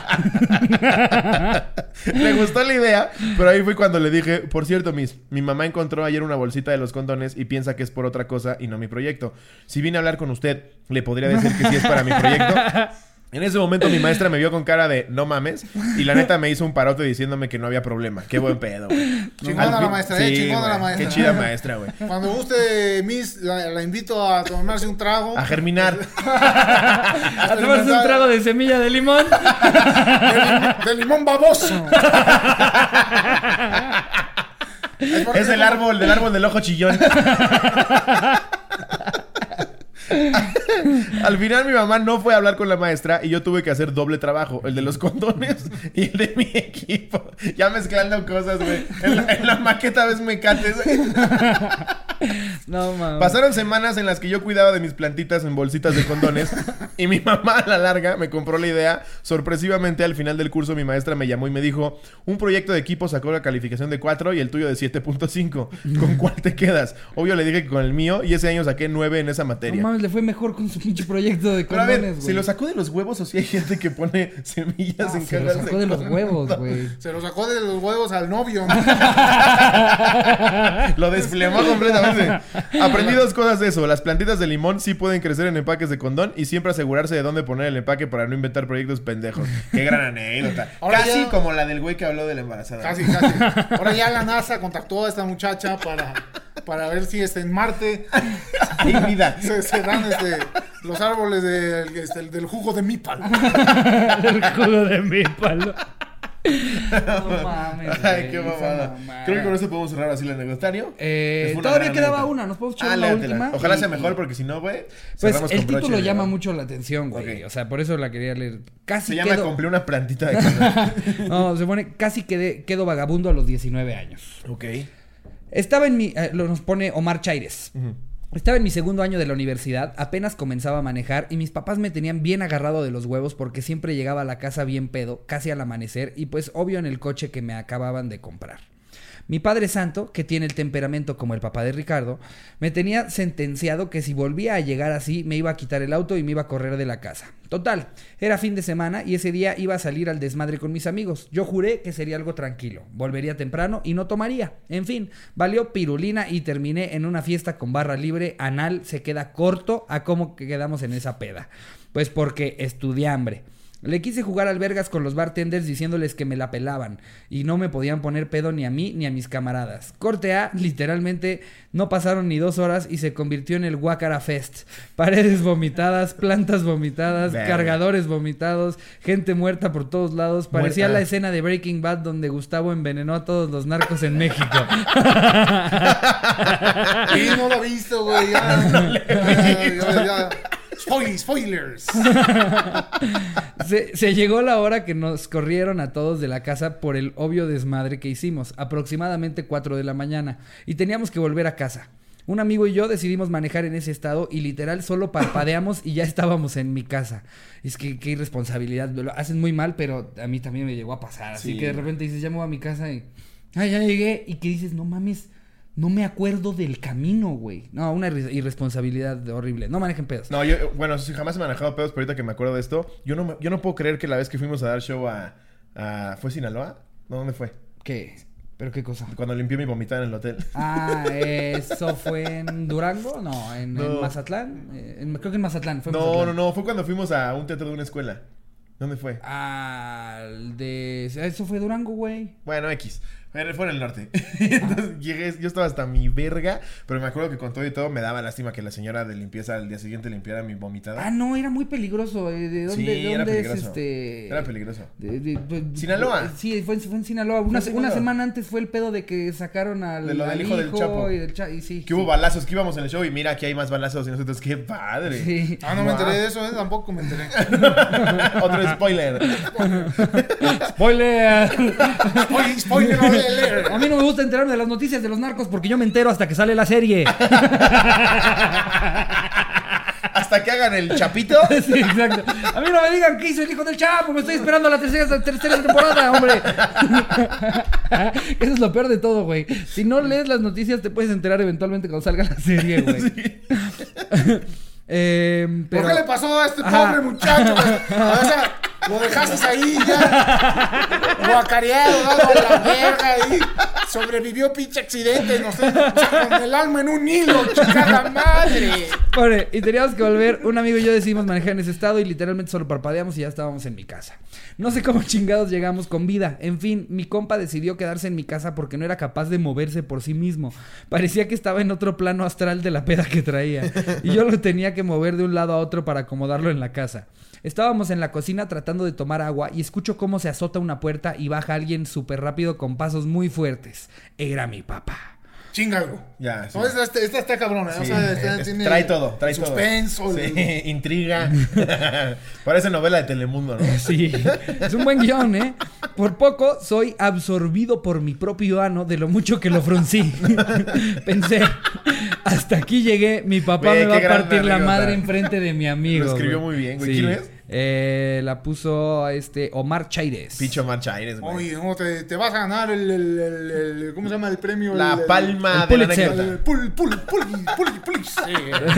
Le gustó la idea, pero ahí fue cuando le dije, por cierto, Miss, mi mamá encontró ayer una bolsita de los condones y piensa que es por otra cosa y no mi proyecto. Si vine a hablar con usted, le podría decir que sí es para mi proyecto. En ese momento mi maestra me vio con cara de no mames y la neta me hizo un parote diciéndome que no había problema. Qué buen pedo, güey. Chingona la maestra, eh, sí, chingona la maestra. Qué chida maestra, güey. Cuando guste, Miss, la, la invito a tomarse un trago. A germinar. A tomarse un trago de semilla de limón. De, de limón baboso. Es, es el árbol, del árbol del ojo chillón. Al final mi mamá no fue a hablar con la maestra y yo tuve que hacer doble trabajo. El de los condones y el de mi equipo. Ya mezclando cosas, güey. En la, en la maqueta ves mecates, güey. No, mames. Pasaron semanas en las que yo cuidaba de mis plantitas en bolsitas de condones. Y mi mamá a la larga me compró la idea. Sorpresivamente al final del curso mi maestra me llamó y me dijo: un proyecto de equipo sacó la calificación de cuatro y el tuyo de siete punto cinco. ¿Con cuál te quedas? Obvio le dije que con el mío y ese año saqué nueve en esa materia. No mames, le fue mejor con su pinche proyecto de Pero a condones, ver, güey. ¿se lo sacó de los huevos o si hay gente que pone semillas Ah, en se lo cajas sacó de los condón? huevos, güey. Se lo sacó de los huevos al novio. Lo desflemó completamente. Aprendí dos cosas de eso. Las plantitas de limón sí pueden crecer en empaques de condón y siempre asegurarse de dónde poner el empaque para no inventar proyectos pendejos. Qué gran anécdota. Ahora Casi ya- como la del güey que habló de la embarazada. Casi, casi. Ahora ya la NASA contactó a esta muchacha para, para ver si este, en Marte Hay vida. se, se dan este, los árboles de, este, del jugo de mípalo. El jugo de mi palo. No mames, Ay, güey, qué esa mamada. mamada. Creo que con eso podemos cerrar así el anecdotario. Eh, Es una todavía gran quedaba anécdota. una, nos podemos echar Ah, la léatela. última. Ojalá y- sea mejor porque si no, güey, Pues cerramos el con broche título de llama oro. mucho la atención, güey. Ok. O sea, por eso la quería leer. Casi Se llama quedo... compré una plantita de condón. No, se pone casi quedé, quedo vagabundo a los diecinueve años. Ok. Estaba en mi... eh, lo nos pone Omar Chaires. Ujú. Estaba en mi segundo año de la universidad, apenas comenzaba a manejar y mis papás me tenían bien agarrado de los huevos porque siempre llegaba a la casa bien pedo, casi al amanecer y pues obvio en el coche que me acababan de comprar. Mi padre santo, que tiene el temperamento como el papá de Ricardo, me tenía sentenciado que si volvía a llegar así me iba a quitar el auto y me iba a correr de la casa. Total, era fin de semana y ese día iba a salir al desmadre con mis amigos. Yo juré que sería algo tranquilo, volvería temprano y no tomaría. En fin, valió pirulina y terminé en una fiesta con barra libre. Anal se queda corto a cómo quedamos en esa peda. Pues porque estudié hambre. Le quise jugar al vergas con los bartenders diciéndoles que me la pelaban y no me podían poner pedo ni a mí ni a mis camaradas. Corte A, literalmente no pasaron ni dos horas y se convirtió en el Guacara Fest. Paredes vomitadas, plantas vomitadas, Verga. cargadores vomitados, gente muerta por todos lados. Parecía Muerta. la escena de Breaking Bad donde Gustavo envenenó a todos los narcos en México. Y no lo he visto, güey. Ya, ya, ya, ya. Spoil- Spoilers. Se, se llegó la hora que nos corrieron a todos de la casa por el obvio desmadre que hicimos, aproximadamente cuatro de la mañana, y teníamos que volver a casa. Un amigo y yo decidimos manejar en ese estado y literal solo parpadeamos y ya estábamos en mi casa. Es que qué irresponsabilidad, lo hacen muy mal, pero a mí también me llegó a pasar. Así Sí. que de repente dices, ya me voy a mi casa y... ¡Ay, ya llegué! Y que dices, no mames, no me acuerdo del camino, güey. No, una irre- irresponsabilidad horrible. No manejen pedos. No, yo, bueno, sí, jamás he manejado pedos, pero ahorita que me acuerdo de esto, yo no, me- yo no puedo creer que la vez que fuimos a dar show a... a ¿fue Sinaloa? No, ¿dónde fue? ¿Qué? ¿Pero qué cosa? Cuando limpié mi vomitada en el hotel. Ah, ¿eso fue en Durango? No, en, No. en Mazatlán. Eh, en- creo que en Mazatlán. Fue en No, Mazatlán. no, no, fue cuando fuimos a un teatro de una escuela. ¿Dónde fue? Al de... Eso fue Durango, güey. Bueno, X. Fue fue en el norte. Entonces llegué, yo estaba hasta mi verga, pero me acuerdo que con todo y todo me daba lástima que la señora de limpieza al día siguiente limpiara mi vomitada. Ah, no, era muy peligroso. eh, ¿De dónde, Sí, de era dónde es peligroso. este...? Era peligroso. De- de- de- ¿Sinaloa? Sí, fue, en- fue en Sinaloa. Una, en se- una Sinaloa. semana antes fue el pedo de que sacaron al, De lo del al hijo del Chapo. Y, del cha- y sí, Que hubo sí. balazos, que íbamos en el show y mira, aquí hay más balazos y nosotros, qué padre. Sí. Ah, no me Wow. enteré de eso, ¿eh? Tampoco me enteré. Otro spoiler. ¡Spoiler! Spoiler, spoiler alert. A mí no me gusta enterarme de las noticias de los narcos porque yo me entero hasta que sale la serie. Hasta que hagan el chapito. Sí, exacto. A mí no me digan qué hizo el hijo del Chapo. Me estoy esperando la tercera, tercera temporada, hombre. Eso es lo peor de todo, güey. Si no lees las noticias, te puedes enterar eventualmente cuando salga la serie, güey. Sí. Eh, pero... ¿Por qué le pasó a este Ajá. pobre muchacho? Pues, o sea, lo dejaste ahí ya guacareado, dado a la verga ahí. Sobrevivió pinche accidente, no sé, o sea, con el alma en un hilo, chingada madre. Pobre, y teníamos que volver. Un amigo y yo decidimos manejar en ese estado y literalmente solo parpadeamos y ya estábamos en mi casa. No sé cómo chingados llegamos con vida. En fin, mi compa decidió quedarse en mi casa porque no era capaz de moverse por sí mismo. Parecía que estaba en otro plano astral de la peda que traía. Y yo lo tenía que mover de un lado a otro para acomodarlo en la casa. Estábamos en la cocina tratando de tomar agua y escucho cómo se azota una puerta y baja alguien súper rápido con pasos muy fuertes. Era mi papá. chingado. Ya, sí. No, esta, esta, esta está cabrona. Sí, o sea, esta es, tiene trae todo, trae suspenso, todo. Sí, el... intriga. Parece novela de Telemundo, ¿no? Sí, es un buen guión, ¿eh? Por poco soy absorbido por mi propio ano de lo mucho que lo fruncí. Pensé, hasta aquí llegué, mi papá Güey, me va a partir anécdota. La madre enfrente de mi amigo. Lo escribió güey. muy bien, güey. Sí. ¿Quién es? Eh, la puso este Omar Chaires. Pincho Omar Chaires, güey. Oye, no, te, te vas a ganar el, el, el, el ¿cómo se llama el premio? La el, palma el de la Pulitzer. anécdota. El pul, pul, pul, pul, pul, sí.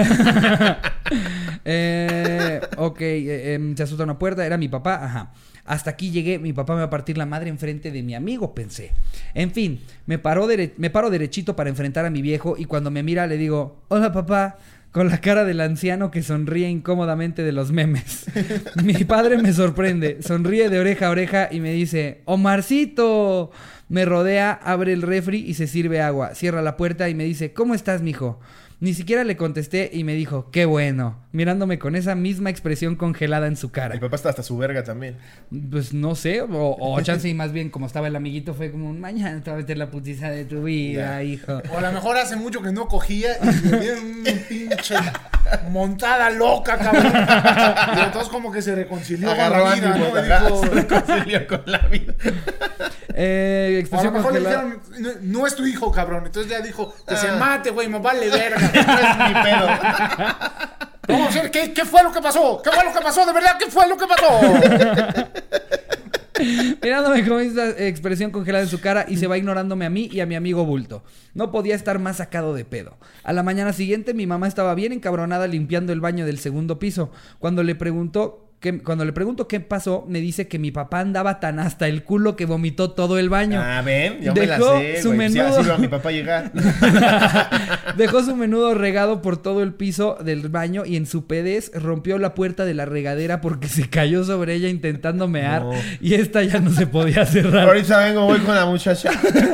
eh, ok, eh, eh, se asusta una puerta, era mi papá, ajá. Hasta aquí llegué, mi papá me va a partir la madre enfrente de mi amigo, pensé. En fin, me, paró dere- me paro derechito para enfrentar a mi viejo y cuando me mira le digo, hola papá, con la cara del anciano que sonríe incómodamente de los memes. Mi padre me sorprende, sonríe de oreja a oreja y me dice, Omarcito. Me rodea, abre el refri y se sirve agua. Cierra la puerta y me dice, ¿cómo estás, mijo? Ni siquiera le contesté y me dijo, qué bueno, mirándome con esa misma expresión congelada en su cara. El papá está hasta su verga también. Pues no sé, o, o chance y más bien como estaba el amiguito fue como, mañana te va a meter la putiza de tu vida, yeah. hijo. O a lo mejor hace mucho que no cogía y le dieron un pinche montada loca, cabrón. Y entonces como que se reconcilió Agarró con la vida, ¿no? Dijo, se reconcilió con la vida. Eh, o a lo mejor le dijeron, no, no es tu hijo, cabrón. Entonces ya dijo, que ah. se mate, güey, me vale verga. No es mi pedo. Vamos a ver, ¿qué, ¿qué fue lo que pasó? ¿Qué fue lo que pasó? ¿De verdad qué fue lo que pasó? Mirándome con esa expresión congelada en su cara y se va ignorándome a mí y a mi amigo Bulto. No podía estar más sacado de pedo. A la mañana siguiente mi mamá estaba bien encabronada limpiando el baño del segundo piso. Cuando le preguntó... Que, cuando le pregunto qué pasó, me dice que mi papá andaba tan hasta el culo que vomitó todo el baño. Ah, ven, yo Dejó me la sé, su güey. menudo... Sí, así va mi papá a llegar. Dejó su menudo regado por todo el piso del baño y en su pedez rompió la puerta de la regadera porque se cayó sobre ella intentando mear no. y esta ya no se podía cerrar. Ahorita vengo, voy con la muchacha.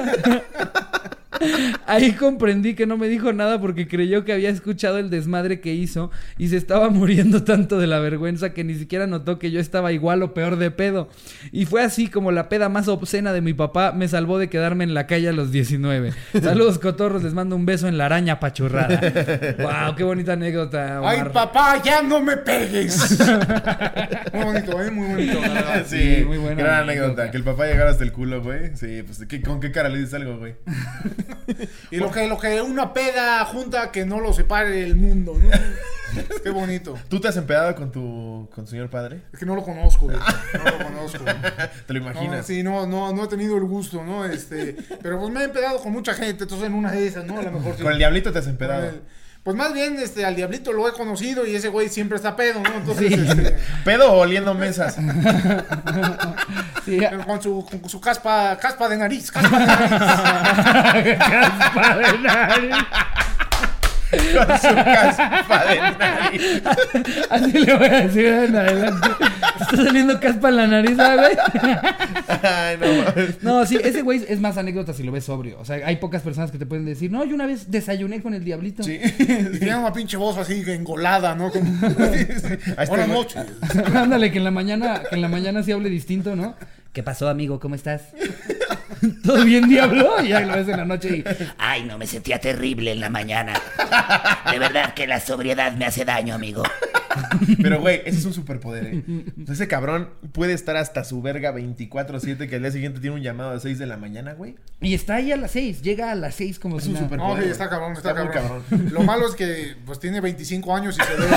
Ahí comprendí que no me dijo nada porque creyó que había escuchado el desmadre que hizo y se estaba muriendo tanto de la vergüenza que ni siquiera notó que yo estaba igual o peor de pedo. Y fue así como la peda más obscena de mi papá me salvó de quedarme en la calle a los diecinueve. Saludos, cotorros, les mando un beso en la araña apachurrada. Wow, qué bonita anécdota, Omar. Ay, papá, ya no me pegues. Muy bonito, ¿eh? Muy bonito. Sí, sí, muy buena. Gran anécdota. anécdota. Que el papá llegara hasta el culo, güey. Sí, pues ¿qué, ¿con qué cara le dices algo, güey? Y lo que, lo que una peda junta que no lo separe el mundo, ¿no? Qué bonito. ¿Tú te has empedado con tu con tu señor padre? Es que no lo conozco, güey. No lo conozco. ¿Te lo imaginas? No, sí, no, no, no he tenido el gusto, ¿no? Este, pero pues me he empedado con mucha gente, entonces en una de esas, ¿no? A lo mejor sí. ¿Con el diablito te has empedado? El, pues más bien, este, al diablito lo he conocido y ese güey siempre está pedo, ¿no? Entonces, sí. este, ¿pedo o oliendo mesas? Sí. Con su, con su caspa, caspa de nariz, caspa de nariz. Caspa de nariz. Con su caspa de nariz. Así le voy a decir en adelante. Está saliendo caspa en la nariz, güey. Ay, no. No, sí, ese güey es más anécdota si lo ves sobrio. O sea, hay pocas personas que te pueden decir, no, yo una vez desayuné con el diablito. Sí. Y tiene una pinche voz así engolada, ¿no? Como... Buenas noches. Ándale, que en la mañana, que en la mañana sí hable distinto, ¿no? ¿Qué pasó, amigo? ¿Cómo estás? ¿Todo bien, diablo? Y ya lo ves en la noche y... Ay, no, me sentía terrible en la mañana. De verdad que la sobriedad me hace daño, amigo. Pero, güey, ese es un superpoder, ¿eh? Ese cabrón puede estar hasta su verga veinticuatro siete, que al día siguiente tiene un llamado a las seis de la mañana, güey. Y está ahí a las seis, llega a las seis como es si un nada. superpoder. No, sí, está cabrón, está, está cabrón. cabrón. Lo malo es que, pues, tiene veinticinco años y se ve...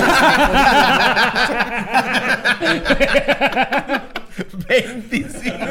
veinticinco.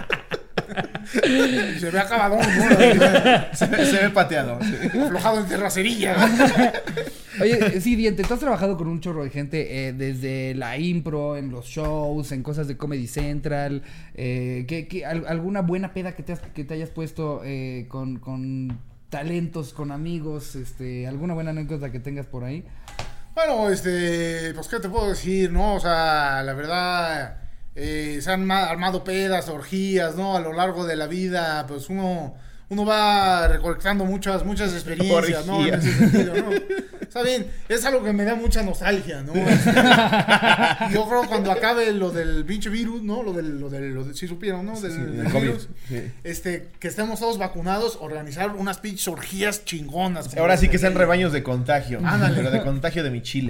Y se ve acabadón, ¿no? Se ve, se ve pateado. Sí. Aflojado en terracería. Oye, sí, Diente, tú has trabajado con un chorro de gente, eh, desde la impro, en los shows, en cosas de Comedy Central. Eh, ¿qué, qué, al, ¿Alguna buena peda que te, has, que te hayas puesto eh, con, con talentos, con amigos? Este, ¿alguna buena anécdota que tengas por ahí? Bueno, este, pues, ¿qué te puedo decir, no? O sea, la verdad... Eh, se han armado pedas, orgías, ¿no? A lo largo de la vida, pues uno, uno va recolectando muchas, muchas experiencias, ¿no? En ese sentido, ¿no? Está bien, es algo que me da mucha nostalgia, ¿no? Este, yo creo cuando acabe lo del pinche virus, ¿no? Lo del, lo del, lo del si supieron, ¿no? Del, sí, del del virus. Sí. Este, que estemos todos vacunados, organizar unas pinches orgías chingonas. Ahora sí que sean rebaños de contagio. Ándale. Pero de contagio de mi chile.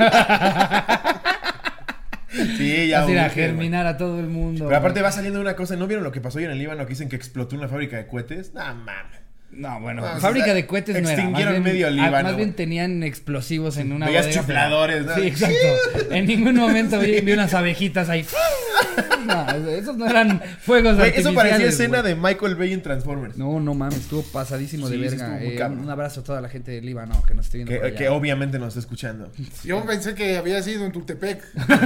Sí, ya. Vas a ir a germinar a todo el mundo. Pero aparte va saliendo una cosa. ¿No vieron lo que pasó hoy en el Líbano? Que dicen que explotó una fábrica de cohetes. No, mames. No, bueno, No, fábrica o sea, de cohetes no era. extinguieron Más bien, medio Líbano. ah, más bien tenían explosivos en una Veías bodega, chifladores, pero- ¿no? Sí, exacto. En ningún momento vi, vi unas abejitas ahí. No, esos no eran fuegos Güey, artificiales. eso parecía escena güey. de Michael Bay en Transformers. No, no mames, estuvo pasadísimo Sí, de sí, verga. estuvo muy Eh, cabrón. un abrazo a toda la gente del Líbano que nos esté viendo. por Que, allá. que obviamente nos está escuchando. Yo pensé que había sido en Tultepec.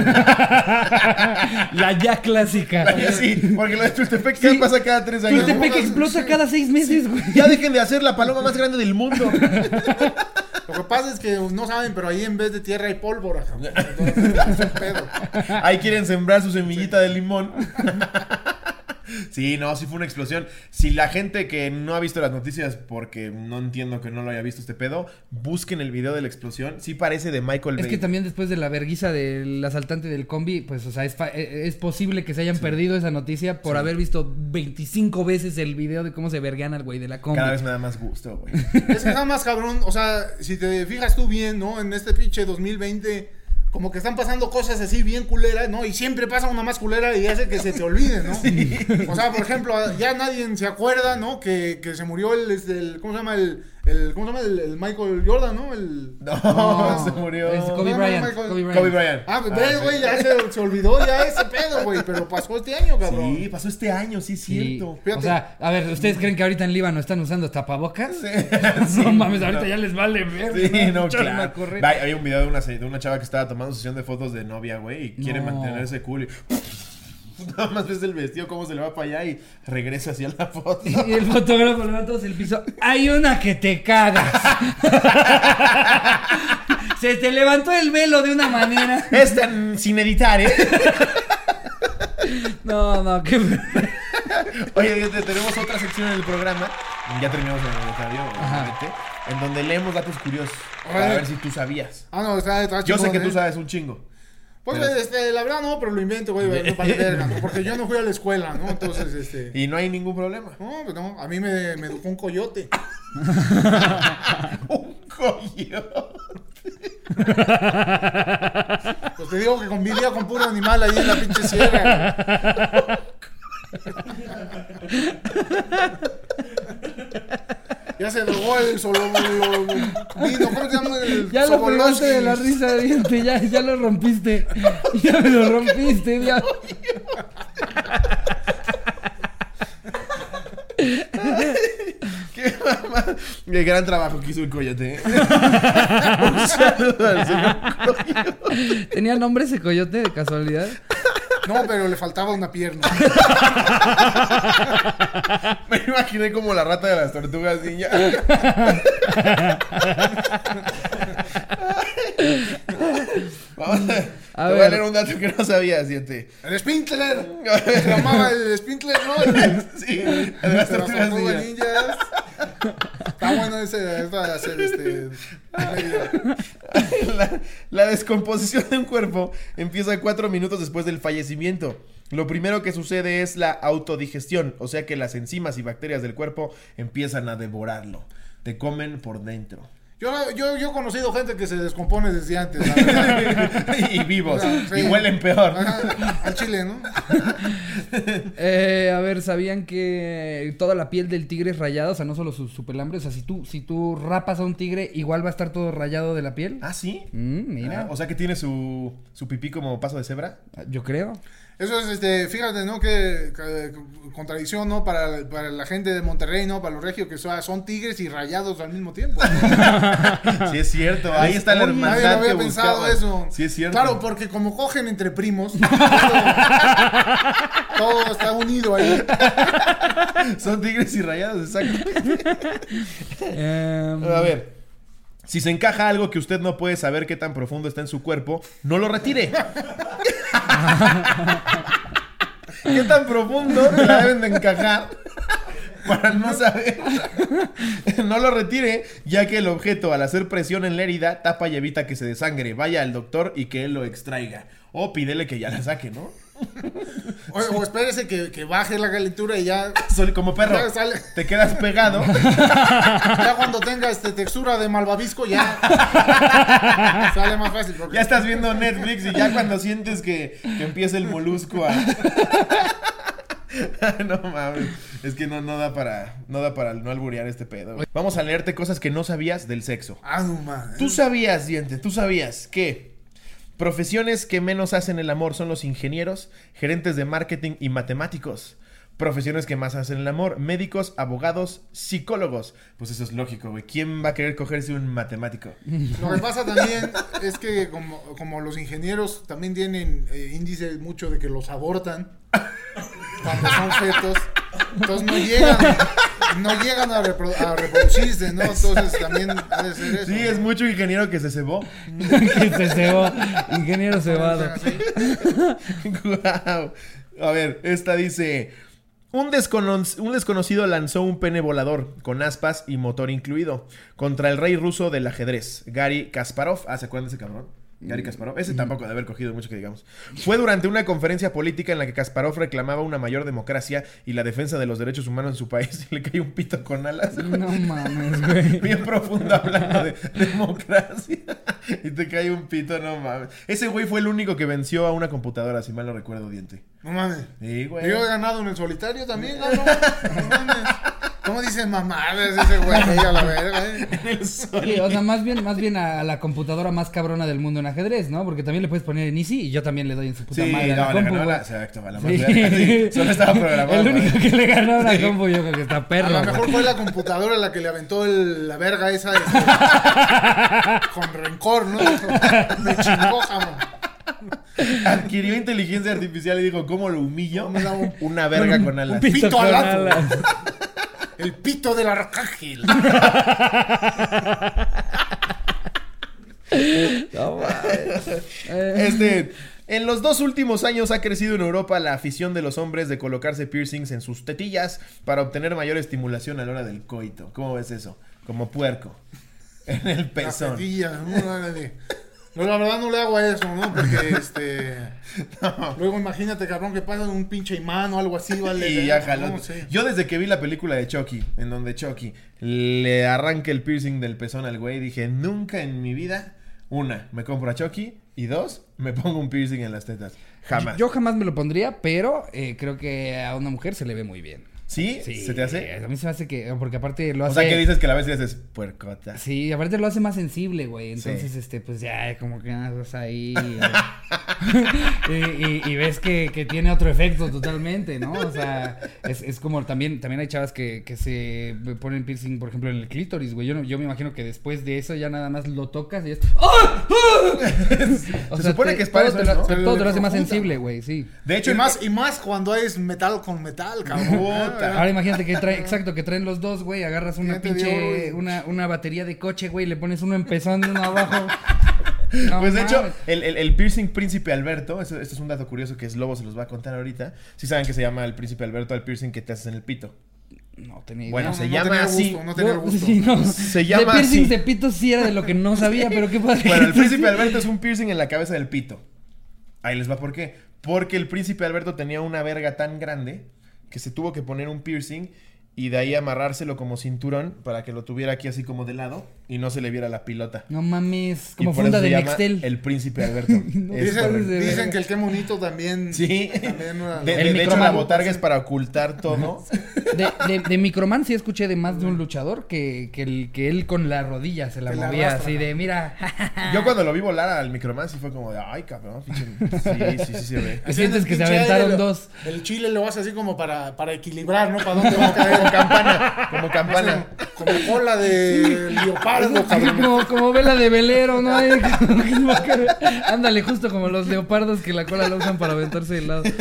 La ya clásica. Sí, porque lo de Tultepec ¿qué Sí. pasa cada tres años? Tultepec explota cada seis meses, güey. Ya dejen de hacer la paloma más grande del mundo. Lo que pasa es que no saben, pero ahí en vez de tierra hay pólvora. Entonces, es un pedo. Ahí quieren sembrar su semillita de limón. Sí, no, sí fue una explosión. Si la gente que no ha visto las noticias, porque no entiendo que no lo haya visto este pedo, busquen el video de la explosión. Sí parece de Michael Bay. Es que también después de la verguiza del asaltante del combi, pues, o sea, es, fa- e- es posible que se hayan perdido esa noticia por Sí. haber visto veinticinco veces el video de cómo se verguean al güey de la combi. Cada vez me da más gusto, güey. Es que nada más cabrón, o sea, si te fijas tú bien, ¿no? En este pinche dos mil veinte, como que están pasando cosas así bien culeras, ¿no? Y siempre pasa una más culera y hace que se te olvide, ¿no? O sea, por ejemplo, ya nadie se acuerda, ¿no? Que, que se murió el, este, el, ¿cómo se llama? El, el ¿cómo se llama? El, el Michael Jordan, ¿no? El... No, No, se murió. Es Kobe No, no, Bryant. Michael- Kobe Bryant. Kobe Bryant. Ah, ves, güey, ya se, se olvidó ya ese pedo, güey, pero pasó este año, cabrón. Sí, pasó este año, sí es Sí. cierto. Fíjate. O sea, a ver, ¿ustedes creen que ahorita en Líbano están usando tapabocas? No mames, ahorita ya les vale ver. Sí, no, Echaron claro. a correr. Hay, hay un video de una, de una chava que estaba tomando sesión de fotos de novia, güey, y quiere No. mantenerse cool. Y... Nada más ves el vestido, cómo se le va para allá y regresa hacia la foto. Y el fotógrafo levanta el piso. Hay una que te cagas. Se te levantó el velo de una manera. Esta mm, sin editar, ¿eh? No, no, qué. Oye, fíjate, tenemos otra sección en el programa. Ya terminamos el comentario, obviamente. En donde leemos datos curiosos. Para Órale. ver si tú sabías. Ah, no, está detrás. Yo sé chingón, que tú ¿eh? sabes un chingo. Pues, Pero- este, la verdad no, pero lo invento, güey, no vale verga, ¿no? Porque yo no fui a la escuela, ¿no? Entonces, este... Y no hay ningún problema. No, pues no, a mí me, me educó un coyote. Un coyote. Pues te digo que convivía con puro animal ahí en la pinche sierra. Ya se drogó el solo lo- vino, ¿cómo se llama? El Ya lo privaste de la Sobolowski. risa, diente. Ya, ya lo rompiste. Ya me lo rompiste, ya. Qué mamá. Qué gran trabajo que hizo el coyote. ¿eh? Un saludo al señor coyote. ¿Tenía nombre ese coyote de casualidad? No, pero le faltaba una pierna. Me imaginé como la rata de las tortugas niña. Vamos a, A te voy a ver. leer un dato que no sabía, siete. El Spintler. Se llamaba el Spintler, ¿no? El, Sí, el de las de las tortugas tortugas ninja. ninjas. Está bueno ese, esa de hacer este... media. La, la descomposición de un cuerpo empieza cuatro minutos después del fallecimiento. Lo primero que sucede es la autodigestión, o sea que las enzimas y bacterias del cuerpo empiezan a devorarlo. Te comen por dentro. Yo, yo, yo he conocido gente que se descompone desde antes, la verdad. Y vivos. Sí. Y huelen peor. Ajá, al chile, ¿no? Eh, a ver, ¿sabían que toda la piel del tigre es rayada? O sea, no solo su, su pelambre. O sea, si tú, si tú rapas a un tigre, igual va a estar todo rayado de la piel. ¿Ah, sí? Mm, mira. Ah, o sea que tiene su, su pipí como paso de cebra. Yo creo. Eso es, este, fíjate, ¿no? Que, que- contradicción, ¿no? Para, para la gente de Monterrey, ¿no? Para los regios que son, son tigres y rayados al mismo tiempo. Sí, es cierto. Ahí está la Oye, nadie hermandad lo había que pensado buscaban. eso. Sí, es cierto. Claro, porque como cogen entre primos, todo, todo está unido ahí. Son tigres y rayados, exacto. Em, A ver, si se encaja algo que usted no puede saber qué tan profundo está en su cuerpo, no lo retire. ¿Qué tan profundo te la deben de encajar para no saber. No lo retire, ya que el objeto, al hacer presión en la herida, tapa y evita que se desangre. Vaya al doctor y que él lo extraiga. O pídele que ya la saque, ¿no? O, o espérese que, que baje la calentura y ya... Como perro, ya sale. Te quedas pegado. Ya cuando tenga este, textura de malvavisco ya sale más fácil. Porque... Ya estás viendo Netflix y ya cuando sientes que, que empieza el molusco a... No mames, es que no, no da para no da para no alburear este pedo. Vamos a leerte cosas que no sabías del sexo. Ah, no mames. Tú sabías, Diente, tú sabías que profesiones que menos hacen el amor son los ingenieros, gerentes de marketing y matemáticos. Profesiones que más hacen el amor, médicos, abogados, psicólogos. Pues eso es lógico, güey. ¿Quién va a querer cogerse un matemático? Lo que pasa también es que como, como los ingenieros también tienen eh, índice mucho de que los abortan cuando son fetos, entonces no llegan, no llegan a, repro- a reproducirse, ¿no? Entonces también ha de ser eso. Sí, es mucho ingeniero que se cebó. Que se cebó. Ingeniero cebado. Guau. A ver, esta dice... Un, descono- un desconocido lanzó un pene volador con aspas y motor incluido contra el rey ruso del ajedrez, Gary Kasparov. Ah, ¿se acuerdan de ese cabrón? Gary Kasparov. Ese tampoco de haber cogido mucho que digamos. Fue durante una conferencia política en la que Kasparov reclamaba una mayor democracia y la defensa de los derechos humanos en su país y le cayó un pito con alas. No mames, güey. Bien profundo hablando de democracia. Y te cae un pito, no mames. Ese güey fue el único que venció a una computadora, si mal no recuerdo, Diente. No mames. Sí, güey. Yo he ganado en el solitario también, ¿no? No mames. ¿Cómo dicen mamadas ese güey? A la verga, ¿eh? En el sol. Sí, o sea, más bien, más bien a la computadora más cabrona del mundo en ajedrez, ¿no? Porque también le puedes poner en Easy y yo también le doy en su puta Sí, madre a la no, le compu, ganó güey. la... Exacto, a la más Sí. verga, sí. Solo estaba programado. El único güey. que le ganó a la compu yo creo que está perro. A lo güey. mejor fue la computadora la que le aventó el- la verga esa este, con rencor, ¿no? Me chingó, jamón. Adquirió inteligencia artificial y dijo, ¿cómo lo humillo? Me da un- Una verga con Un alas. pito Pito con alado. alas. El pito del arcángel. No mames. Eh, Este, en los dos últimos años ha crecido en Europa la afición de los hombres de colocarse piercings en sus tetillas para obtener mayor estimulación a la hora del coito. ¿Cómo ves eso? Como puerco. En el La pezón. tetilla, ¿no? La de- No, la verdad no le hago a eso, ¿no? Porque, este... No. Luego imagínate, cabrón, que pasa un pinche imán o algo así, ¿vale? Y ya jaló. No sé. Yo desde que vi la película de Chucky, en donde Chucky le arranca el piercing del pezón al güey, dije, nunca en mi vida, una, me compro a Chucky, y dos, me pongo un piercing en las tetas. Jamás. Yo jamás me lo pondría, pero eh, creo que a una mujer se le ve muy bien. ¿Sí? Sí, ¿Se te hace? A mí se me hace que... Porque aparte lo O hace... sea, que dices que la ves y dices, puercota. Sí, aparte lo hace más sensible, güey. Entonces, Sí. este, pues ya, como que andas ahí. y, y, y ves que, que tiene otro efecto totalmente, ¿no? O sea, es, es como también, también hay chavas que, que se ponen piercing, por ejemplo, en el clítoris, güey. Yo, no- yo me imagino que después de eso ya nada más lo tocas y es. ¡Ah! ¡Ah! Se supone que es para todo eso, te lo, ¿no? todo te lo hace más Puta. sensible, güey, sí. De hecho, Y más, y más cuando es metal con metal, cabrón. Puta. Ahora imagínate que trae, exacto, que traen los dos, güey, agarras una Ya te dio, pinche, güey. una, una batería de coche, güey, le pones uno empezando y uno abajo. No pues de hecho, mames. el, el, el piercing Príncipe Alberto, eso, esto es un dato curioso que es Lobo se los va a contar ahorita. Si saben que se llama el Príncipe Alberto al piercing que te haces en el pito. No tenía idea. Bueno, No, se no llama tenía así. gusto, no tenía Yo- gusto. sí, no. Se llama de piercing así. de pito sí era de lo que no sabía, pero qué padre. Bueno, el que Príncipe sí. Alberto es un piercing en la cabeza del pito. Ahí les va por qué. Porque el Príncipe Alberto tenía una verga tan grande que se tuvo que poner un piercing y de ahí amarrárselo como cinturón para que lo tuviera aquí así como de lado y no se le viera la pilota. No mames, Y como por funda eso se de llama Nextel. El Príncipe Alberto. No, Es Dicen, correcto. de dicen verga. que el qué monito también. Sí. También una- De, El de- de hecho, microman. la botarga es para ocultar todo. De, de, de Microman sí escuché de más de un luchador que, que, el, que él con la rodilla se la Que la movía arrastra, así ¿no? de, mira. Yo cuando lo vi volar al Microman sí fue como de, ay, cabrón, pinche. Sí, sí, sí, se ve. Que sientes el que se pinche aventaron aire, lo- dos. El chile lo hace así como para, para equilibrar, ¿no? ¿Para dónde va a caer? Como campana, como campana. Como cola de leopardo, cabrón. Como, como vela de velero, ¿no? Ay, como que- Ándale, justo como los leopardos que la cola la usan para aventarse de lado.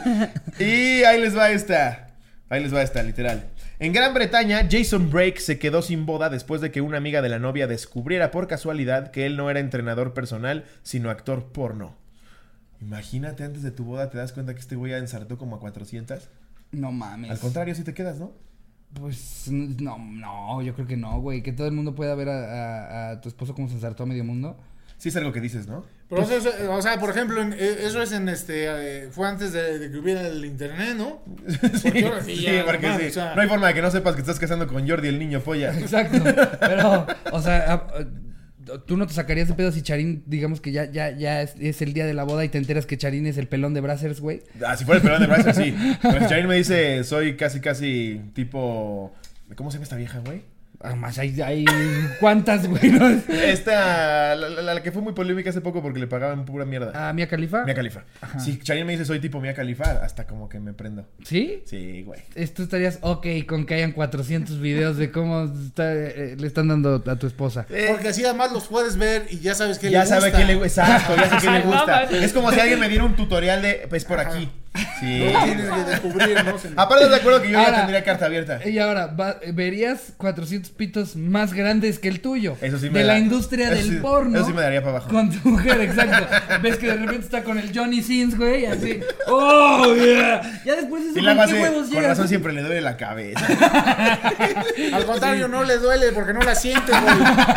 Y ahí les va esta. Ahí les va esta, literal. En Gran Bretaña, Jason Brake se quedó sin boda después de que una amiga de la novia descubriera por casualidad que él no era entrenador personal, sino actor porno. Imagínate, antes de tu boda te das cuenta que este güey ya ensartó como a cuatrocientas. No mames. Al contrario, si te quedas, ¿no? Pues no, no, yo creo que no, güey. Que todo el mundo pueda ver a, a, a tu esposo como se ensartó a medio mundo. Sí es algo que dices, ¿no? Pero eso es, o sea, por ejemplo, en, eso es en este, eh, fue antes de, de que hubiera el internet, ¿no? Sí, sí, ya, sí porque normal, sí. O sea... No hay forma de que no sepas que estás casando con Jordi, el niño polla. Exacto, pero, o sea, a, a, tú no te sacarías de pedo si Charín, digamos que ya, ya, ya es, es el día de la boda y te enteras que Charín es el pelón de Brazzers, güey. Ah, si fuera el pelón de Brazzers, sí. Pues Charín me dice, soy casi, casi tipo, ¿cómo se llama esta vieja, güey? Además, hay, hay ¿cuántas, güey? ¿No? Esta, la, la, la que fue muy polémica hace poco porque le pagaban pura mierda. ¿A Mia Khalifa? Mia Khalifa. Ajá. Si Charín me dice soy tipo Mia Khalifa, hasta como que me prendo. ¿Sí? Sí, güey. Tú estarías ok con que hayan cuatrocientos videos de cómo está, eh, le están dando a tu esposa. Eh, porque así además los puedes ver y ya sabes qué ya le gusta. Ya sabe qué le gusta. Exacto, ya sé qué le gusta. Es como si alguien me diera un tutorial de, pues por aquí. Sí. Lo tienes que descubrir, ¿no? Aparte de acuerdo que yo ahora, ya tendría carta abierta. Y ahora, va, verías cuatrocientos pitos más grandes que el tuyo. Eso sí me De da, la industria del sí, porno. Eso sí me daría para abajo. Con tu mujer, exacto. Ves que de repente está con el Johnny Sins, güey, así. ¡Oh, yeah! Ya después de eso, ¿con qué huevos Con razón siempre le duele la cabeza. Al contrario, sí. No le duele porque no la siente, güey.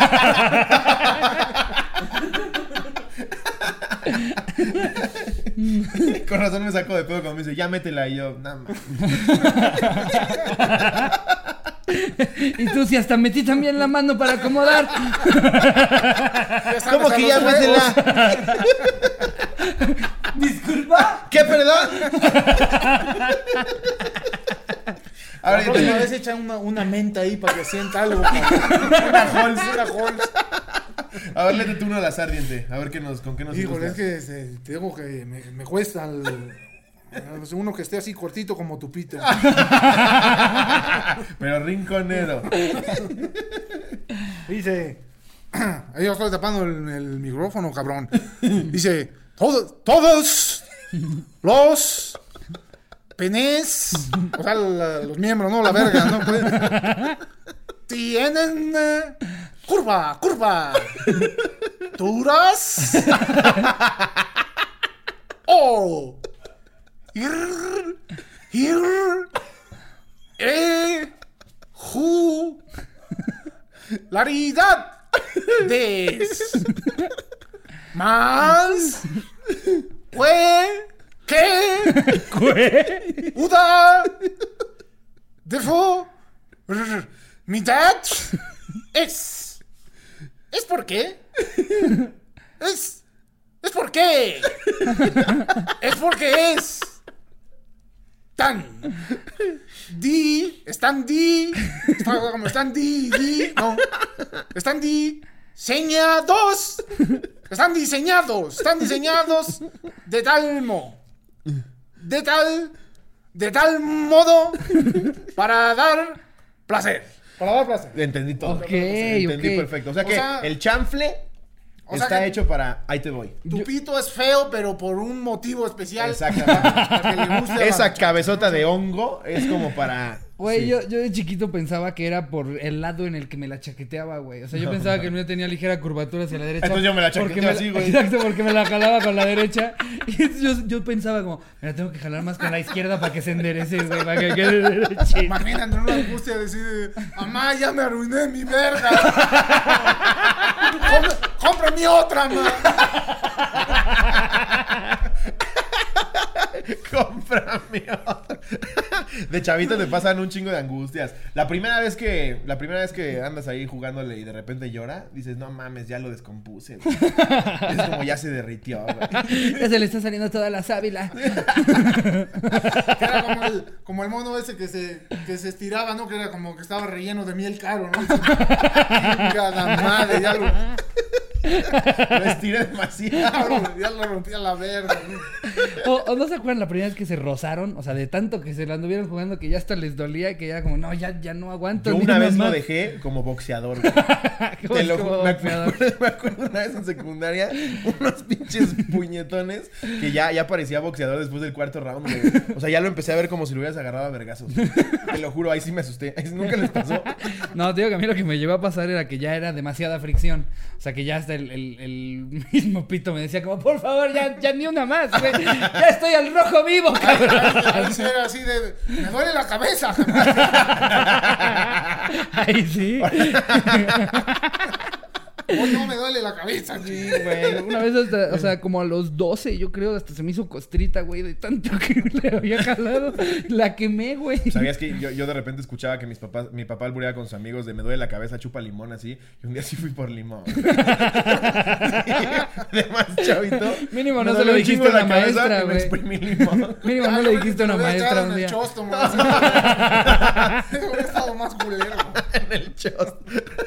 Con razón me saco de pedo cuando me dice, ya métela, y yo, nada más. Y tú, si hasta metí también la mano para acomodar. ¿Cómo que ya métela? Disculpa. ¿Qué, perdón? Ahora, la próxima vez echa una, una menta ahí para que sienta algo. Una Halls, una Halls. A ver, léete tú uno al azar, diente. A ver qué nos, con qué nos Híjole, es que se, te digo que me, me cuesta el, el, uno que esté así cortito como tu pito. Pero rinconero. Dice, ahí yo estoy tapando el, el micrófono, cabrón. Dice, Todo, todos los penes, o sea, la, los miembros, no la verga, no pueden, tienen eh, curva, curva, duras, o ir, ir, e, ju, laridad, des, más, cue, que, ¿Qué? uda, defo, mitad, es, es por qué, es, es por qué, es porque es tan, di, están di, están, están di, di, no, están di, señados, están diseñados, están diseñados de tal modo, de tal, de tal modo para dar placer, para dar placer. Entendí todo. Ok, Entendí ok. perfecto. O sea O que sea, el chanfle o está sea que- hecho para ahí te voy. Tu pito es feo, pero por un motivo especial. Exactamente. Para que le guste a Esa la- cabezota de hongo es como para. Güey, sí. yo, yo de chiquito pensaba que era por el lado en el que me la chaqueteaba, güey. O sea, yo No, pensaba no. que el mío tenía ligera curvatura hacia la derecha. Entonces yo me la porque chaqueteo me así, la- güey. Exacto, porque me la jalaba con la derecha. Y entonces yo, yo pensaba como, me la tengo que jalar más con la izquierda para que se enderece, güey, para que quede derechita. Imagínate una angustia decir, mamá, ya me arruiné mi verga. Compra, compra mi otra, ma. Cómprame otra. De chavito te pasan un chingo de angustias. La primera vez que la primera vez que andas ahí jugándole y de repente llora, dices, no mames, ya lo descompuse, güey. Es como ya se derritió, güey. Ya se le está saliendo toda la sábila. Que era como el, como el mono ese que se, que se estiraba, ¿no? Que era como que estaba relleno de miel caro, ¿no? Cada madre, ya lo, Lo estiré demasiado. ya lo rompía la verga, ¿no? O, o no se acuerdan la primera vez que se rozaron, o sea, de tanto que se la anduvieron jugando que ya hasta les dolía, que ya como, no, ya, ya no aguanto. Yo ni una vez más. lo dejé como boxeador, güey. ¿Cómo Te es lo como juro, me boxeador? acuerdo, me acuerdo una vez en secundaria, unos pinches puñetones que ya, ya parecía boxeador después del cuarto round, güey. O sea, ya lo empecé a ver como si lo hubieras agarrado a vergazos. Te lo juro, ahí sí me asusté. Ahí sí nunca les pasó. No, te digo que a mí lo que me llevó a pasar era que ya era demasiada fricción. O sea, que ya hasta el, el, el mismo pito me decía como, por favor, ya, ya ni una más, güey. Ya estoy al rojo vivo, cabrón. Ahí sí era así de, me duele la cabeza. Ay, sí. Hoy no me duele la cabeza. Sí, güey. Una vez hasta, o sea, como a los doce, yo creo, hasta se me hizo costrita, güey, de tanto que le había jalado. La quemé, güey. ¿Sabías que yo, yo de repente escuchaba que mis papás, mi papá albureaba con sus amigos de me duele la cabeza, chupa limón así? Y un día sí fui por limón. De más chavito. Mínimo no se lo dijiste a una maestra, güey. Me exprimí limón. Mínimo no le dijiste a una maestra un día. En el chosto, más. Hubiera estado más culero. En el chosto.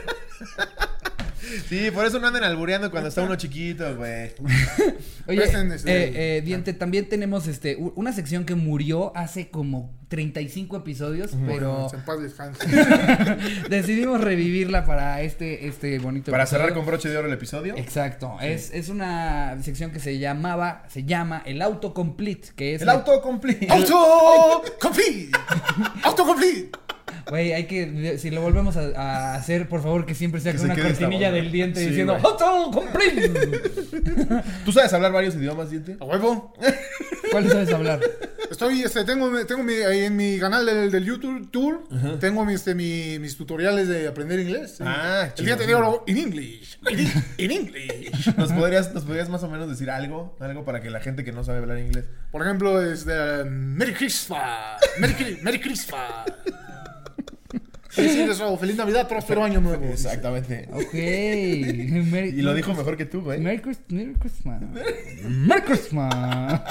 Sí, por eso no anden albureando cuando está uno chiquito, güey. Oye, eh, eh, Diente, también tenemos este una sección que murió hace como treinta y cinco episodios, uh-huh. pero en paz descanse. Decidimos revivirla para este este bonito para episodio. Cerrar con broche de oro el episodio. Exacto, sí. es, es una sección que se llamaba, se llama el autocomplete, que es el autocomplete. Autocomplete. Autocomplete. Güey, hay que, si lo volvemos a, a hacer, por favor, que siempre sea que con una cortinilla del Diente sí, diciendo ¡Autocomplete! ¿Tú sabes hablar varios idiomas, Diente? ¿A huevo? ¿Cuáles sabes hablar? Estoy, este, tengo, tengo mi, ahí en mi canal del, del YouTube Tour, uh-huh. tengo mi, este, mi, mis tutoriales de aprender inglés. Ah, el Diente de Oro in English. In English. ¿Nos podrías, ¿Nos podrías más o menos decir algo? Algo para que la gente que no sabe hablar inglés. Por ejemplo, es de Merry Christmas. Merry, Merry Christmas. Sí, sí, eso. Feliz Navidad, próspero año nuevo. Exactamente. Ok. Merry, y lo dijo mejor que tú, güey. Merry, Christ- Merry Christmas. Merry Christmas.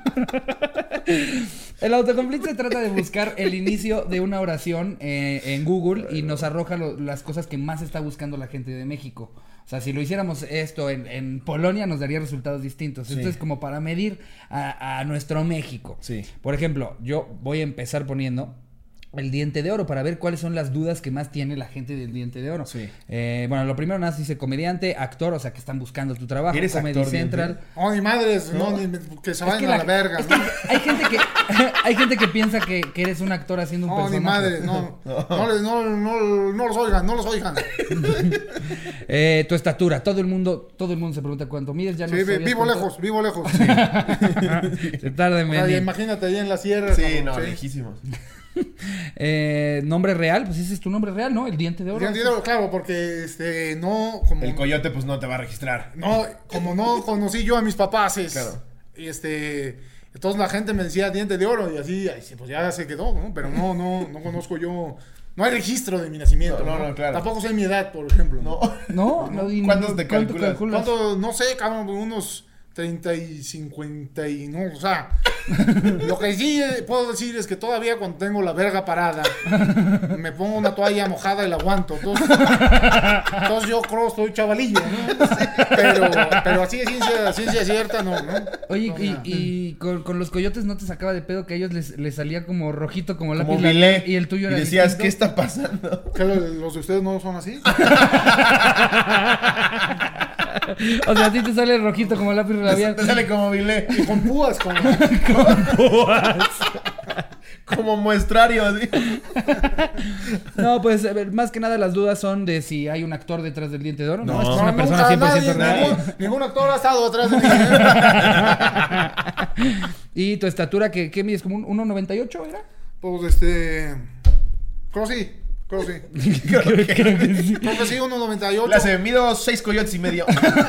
El autocomplete se trata de buscar el inicio de una oración eh, en Google y nos arroja lo, las cosas que más está buscando la gente de México. O sea, si lo hiciéramos esto en, en Polonia nos daría resultados distintos. Sí. Esto es como para medir a, a nuestro México. Sí. Por ejemplo, yo voy a empezar poniendo el Diente de Oro para ver cuáles son las dudas que más tiene la gente del Diente de Oro. Sí. Eh, bueno, lo primero nada dice comediante, actor, o sea que están buscando tu trabajo. ¿Eres Comedy actor, Central. Diente? Oh, ni madres, no, no ni, que se vayan a la, la verga. Es que hay gente que hay gente que piensa que, que eres un actor haciendo un no, personaje. Ni madres, no, no, no, no, no, no los oigan, no los oigan. eh, tu estatura, todo el mundo, todo el mundo se pregunta cuánto mides, ya no sí, sabías vivo cuánto... lejos, vivo lejos. Sí. Se tarda en venir. Imagínate ahí en la sierra. Sí, como, no, sí. lejísimos. Eh, nombre real, pues ese es tu nombre real, ¿no? El Diente de Oro. El Diente de Oro, claro, porque este no como el coyote pues no te va a registrar. No, como no conocí yo a mis papás, es, claro. Este, entonces la gente me decía Diente de Oro y así, pues ya se quedó, ¿no? Pero no, no, no conozco yo. No hay registro de mi nacimiento. No, no, no, no claro. Tampoco sé mi edad, por ejemplo. No, no, no. no ¿Cuántos te ¿cuánto calculas? calculas? ¿Cuánto? No sé, cabrón, unos treinta y cincuenta y no, o sea, lo que sí puedo decir es que todavía cuando tengo la verga parada, me pongo una toalla mojada y la aguanto. Entonces, entonces yo creo que estoy chavalillo, ¿no? Pero, pero así de ciencia, ciencia cierta, no, ¿no? Oye, no, y, no. y con, con los coyotes no te sacaba de pedo que a ellos les, les salía como rojito como lápiz como bilé, y el tuyo era y decías, distinto? ¿qué está pasando? ¿Qué, los de ustedes no son así? O sea, a ti te sale rojito como lápiz labial. Te sale como bilé. Y con púas, como... con púas. Como muestrario, así. No, pues más que nada las dudas son de si hay un actor detrás del Diente de Oro. No, no, es no una nunca, persona cien por ciento nadie, real. Ningún, ningún actor ha estado detrás de mí. ¿Y tu estatura qué, qué mides? ¿Como un uno noventa y ocho era? Pues este... Creo sí. Creo sí. Creo que, Creo que sí. Creo que sí, uno noventa y ocho. La se mido seis coyotes y medio.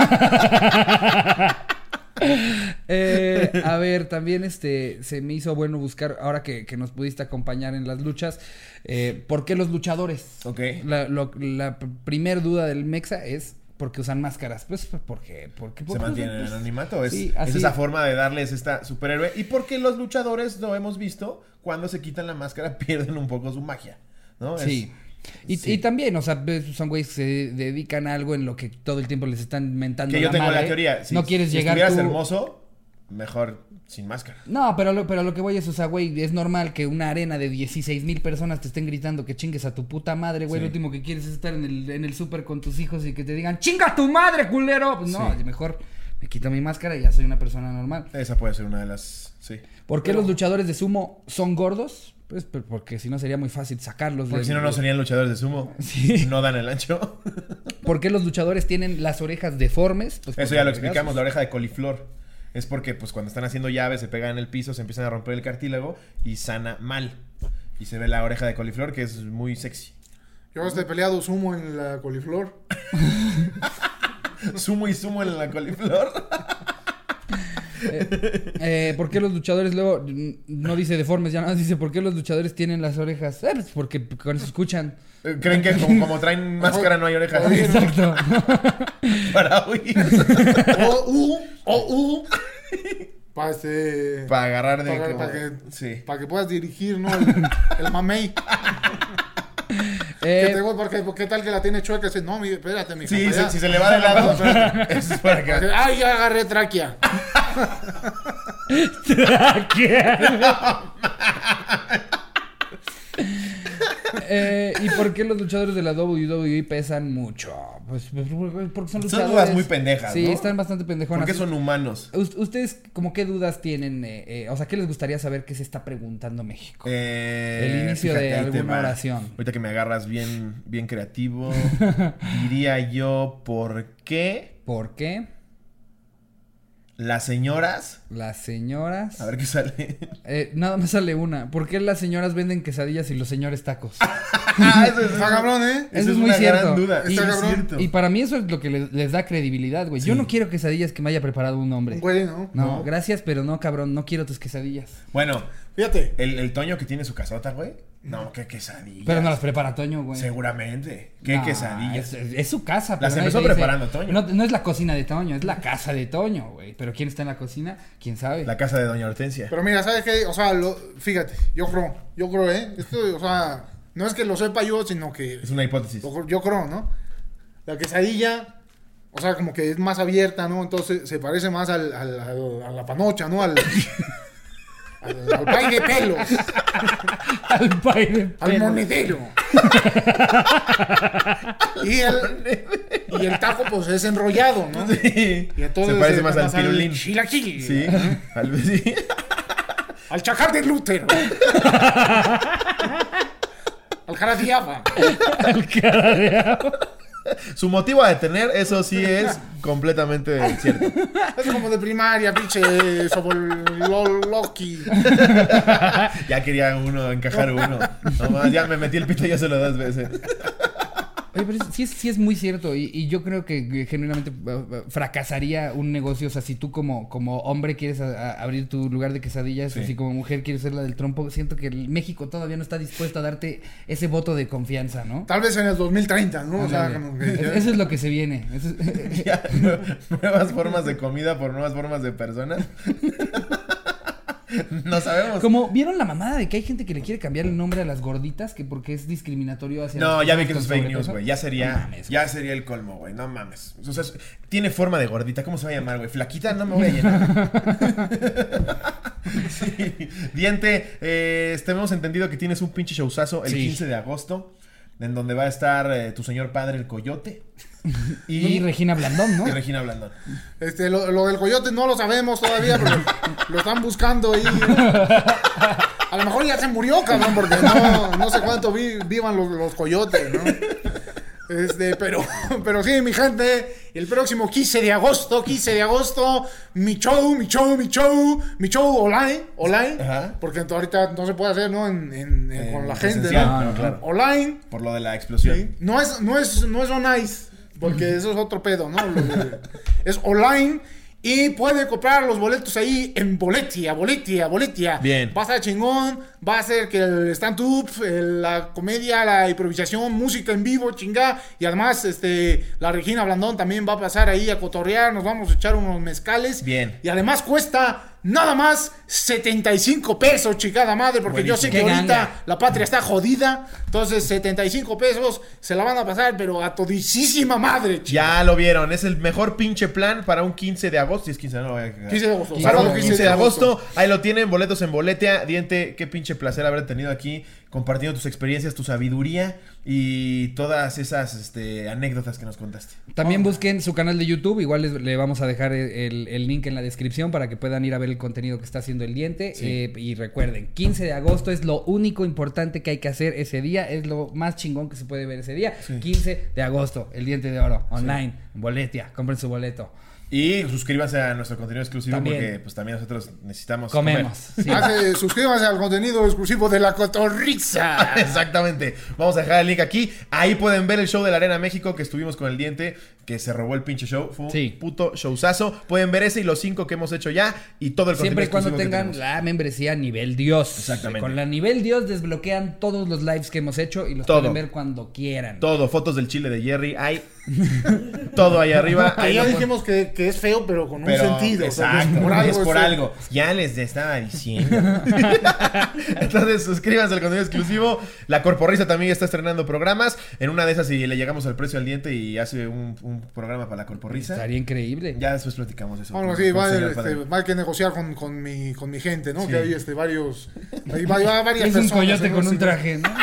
eh, a ver, también este se me hizo bueno buscar, ahora que, que nos pudiste acompañar en las luchas, eh, ¿por qué los luchadores? Ok. La, lo, la primer duda del Mexa es ¿por qué usan máscaras? Pues porque, porque, porque se mantienen en pues, el anonimato. Es, sí, es esa forma de darles esta superhéroe. Y porque los luchadores, lo hemos visto, cuando se quitan la máscara pierden un poco su magia, ¿no? Sí. Es, Y, sí. y también, o sea, son güeyes que se dedican a algo en lo que todo el tiempo les están mentando que yo la tengo madre. la teoría. Si, no quieres si llegar estuvieras tú... hermoso, mejor sin máscara. No, pero lo, pero lo que voy es, o sea, güey, es normal que una arena de dieciséis mil personas te estén gritando que chingues a tu puta madre, güey. Sí. Lo último que quieres es estar en el, en el súper con tus hijos y que te digan, ¡chinga a tu madre, culero! Pues no, sí. Mejor me quito mi máscara y ya soy una persona normal. Esa puede ser una de las... Sí. ¿Por qué pero... los luchadores de sumo son gordos? Pues porque si no sería muy fácil sacarlos. Porque de... si no, no serían luchadores de sumo. Sí. No dan el ancho. ¿Por qué los luchadores tienen las orejas deformes? Pues eso ya lo explicamos, la oreja de coliflor. Es porque pues cuando están haciendo llaves se pegan en el piso, se empiezan a romper el cartílago y sana mal. Y se ve la oreja de coliflor que es muy sexy. Yo he peleado sumo en la coliflor. Sumo y sumo en la coliflor. Eh, eh, ¿Por qué los luchadores luego no dice deformes? Ya nada más dice ¿por qué los luchadores tienen las orejas? Eh, pues porque con eso escuchan. Creen que como, como traen máscara no hay orejas. Exacto. Para oír. O U, o U. Para este. Para agarrar de. Para, como... para que, sí. para que puedas dirigir, ¿no? El, el mamey. Eh, ¿Qué, te, porque, ¿Qué tal que la tiene chueca? Dice, no, mi, espérate, mi Sí, si, si se le va de lado. Espérate. Eso es para acá. Ay, ya agarré tráquea. Tráquea. eh, ¿Y por qué los luchadores de la W W E pesan mucho? Pues porque son luchadores. Son dudas muy pendejas, Sí, ¿no? están bastante pendejonas. ¿Por qué son humanos? ¿Ustedes como qué dudas tienen? Eh, eh, o sea, ¿qué les gustaría saber qué se está preguntando México? Eh, El inicio fíjate, de ahí te alguna va. oración. Ahorita que me agarras bien, bien creativo, diría yo, ¿por qué ¿Por qué? las señoras? Las señoras... A ver qué sale. Eh, nada más sale una. ¿Por qué las señoras venden quesadillas y los señores tacos? Ah, eso es, Está cabrón, ¿eh? Eso eso es muy una cierto. gran duda. Y- Eso es cabrón. cierto. Y para mí eso es lo que les, les da credibilidad, güey. Yo Sí. no quiero quesadillas que me haya preparado un hombre. Güey, ¿no? No, No. gracias, pero no, cabrón. No quiero tus quesadillas. Bueno, Fíjate. el, el Toño que tiene su casota, güey. No, qué quesadilla. Pero no las prepara Toño, güey. Seguramente. Qué No, quesadillas. Es, es su casa. Las pero empezó nadie te preparando Toño. No, no es la cocina de Toño, es la casa de Toño, güey. Pero ¿quién está en la cocina? ¿Quién sabe? La casa de Doña Hortensia. Pero mira, ¿sabes qué? O sea, lo, fíjate, yo creo, yo creo, ¿eh? Esto, o sea, no es que lo sepa yo, sino que Es una hipótesis. yo, yo creo, ¿no? La quesadilla, o sea, como que es más abierta, ¿no? Entonces se parece más al, al- al- a la panocha, ¿no? Al, al, al pay de pelos, Al pay de al pelo. monedero. y, el, y el taco, pues, es enrollado, ¿no? Sí. Y entonces Se parece eh, más al pirulín. chilaquil, Sí. Al- sí. al chacal de glúteo. Al jaradiaba. Al cara de agua. Su motivo a detener, eso sí es completamente cierto. Es como de primaria, pinche Sobololoki. Ya quería uno encajar uno. Nomás ya me metí el pito y ya se lo das veces. Oye, pero sí es, sí es muy cierto y, y yo creo que, que genuinamente uh, uh, fracasaría un negocio. O sea, si tú como, como hombre quieres a- a abrir tu lugar de quesadillas, Sí. o si como mujer quieres ser la del trompo, siento que el México todavía no está dispuesto a darte ese voto de confianza, ¿no? Tal vez en el dos mil treinta, ¿no? O sea, Ándale. como que... Es- Eso es lo que se viene. Eso es- Ya, nu- nuevas formas de comida por nuevas formas de personas. No sabemos. Como vieron la mamada de que hay gente que le quiere cambiar el nombre a las gorditas, que porque es discriminatorio hacia No, las ya vi personas que eso es con fake news, sobrepeso. güey. Ya sería, No mames, ya sería el colmo, güey. No mames. O sea, es- tiene forma de gordita. ¿Cómo se va a llamar, güey? Flaquita, no me voy a llenar. Sí. Diente, eh, este, hemos entendido que tienes un pinche showzazo el Sí. quince de agosto, en donde va a estar eh, tu señor padre, el Coyote. Y Regina Blandón, ¿no? y Regina Blandón. Este, lo, lo del coyote no lo sabemos todavía, pero lo están buscando ahí. A lo mejor ya se murió, cabrón, porque no, no sé cuánto vi- vivan los, los coyotes, ¿no? Este, pero, pero sí, mi gente, el próximo quince de agosto, quince de agosto, mi show, mi show, mi show, mi show online, online, Ajá. porque ahorita no se puede hacer, ¿no? En, en- en- En con la gente, presencial, ¿no? no, claro. Online, Por lo de la explosión. sí. No es, no es, no es on ice, porque eso es otro pedo, ¿no? Lo de- es online y puede comprar los boletos ahí en Boletia, Boletia, Boletia. Bien. Va a estar chingón, va a ser que el stand-up, el- la comedia, la improvisación, música en vivo, chingá. Y además, este, la Regina Blandón también va a pasar ahí a cotorrear, nos vamos a echar unos mezcales. Bien. Y además cuesta nada más setenta y cinco pesos, chingada madre, porque yo sé que Buenísimo. Qué ahorita ganga. la patria está jodida. Entonces, setenta y cinco pesos se la van a pasar, pero a todisísima madre, chica. Ya lo vieron, es el mejor pinche plan para un quince de agosto. Si es quince, no lo voy a cagar. quince de agosto. Para Sábado un quince quince de agosto, ahí lo tienen, boletos en Boletia. Diente, qué pinche placer haber tenido aquí compartiendo tus experiencias, tu sabiduría y todas esas este, anécdotas que nos contaste. También busquen su canal de YouTube, igual les- le vamos a dejar el, el link en la descripción para que puedan ir a ver el contenido que está haciendo el Diente. Sí. Eh, y recuerden, quince de agosto es lo único importante que hay que hacer ese día, es lo más chingón que se puede ver ese día. Sí. quince de agosto, el Diente de Oro, online, en Boletia, compren su boleto. Y suscríbanse a nuestro contenido exclusivo también. Porque pues también nosotros necesitamos Comemos. comer. Sí. Hace, suscríbanse al contenido exclusivo de La Cotorrisa. Exactamente. Vamos a dejar el link aquí. Ahí pueden ver el show de la Arena México que estuvimos con el Diente, que se robó el pinche show. Fue un sí. puto showzazo. Pueden ver ese y los cinco que hemos hecho ya y todo el Siempre y contenido cuando tengan la membresía nivel Dios. Exactamente. Con la nivel Dios desbloquean todos los lives que hemos hecho y los todo. pueden ver cuando quieran. Todo, fotos del chile de Jerry, hay todo ahí arriba. Que ahí ya lo dijimos que, que es feo, pero con Pero, un sentido. Exacto, O sea, por algo es por es algo. Ya les estaba diciendo. Entonces, suscríbanse al contenido exclusivo. La Corporrisa también está estrenando programas. En una de esas, si le llegamos al precio al Diente y hace un, un programa para la Corporrisa. Estaría increíble. Ya después platicamos eso. Bueno, con- sí, con va, el señor este, padre. va a que negociar con, con, mi, con mi gente, ¿no? Sí. Que hay este, varios. Hay, va- va varias Es un personas, coyote ¿no? con un Sí. traje, ¿no?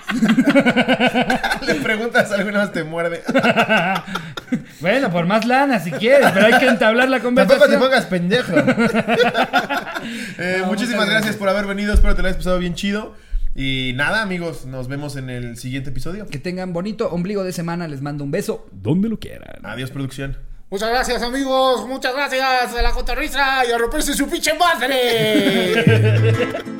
Le preguntas alguna vez te muerde. Bueno, por más lana si quieres, pero hay que entablar la Tampoco te conversación. pongas pendejo. Eh, No, muchísimas muchas gracias gracias. por haber venido. Espero te lo hayas pasado bien chido. Y nada, amigos, nos vemos en el siguiente episodio. Que tengan bonito ombligo de semana. Les mando un beso donde lo quieran. Adiós, producción. Muchas gracias, amigos. Muchas gracias a La Cotorrisa y a romperse su pinche madre.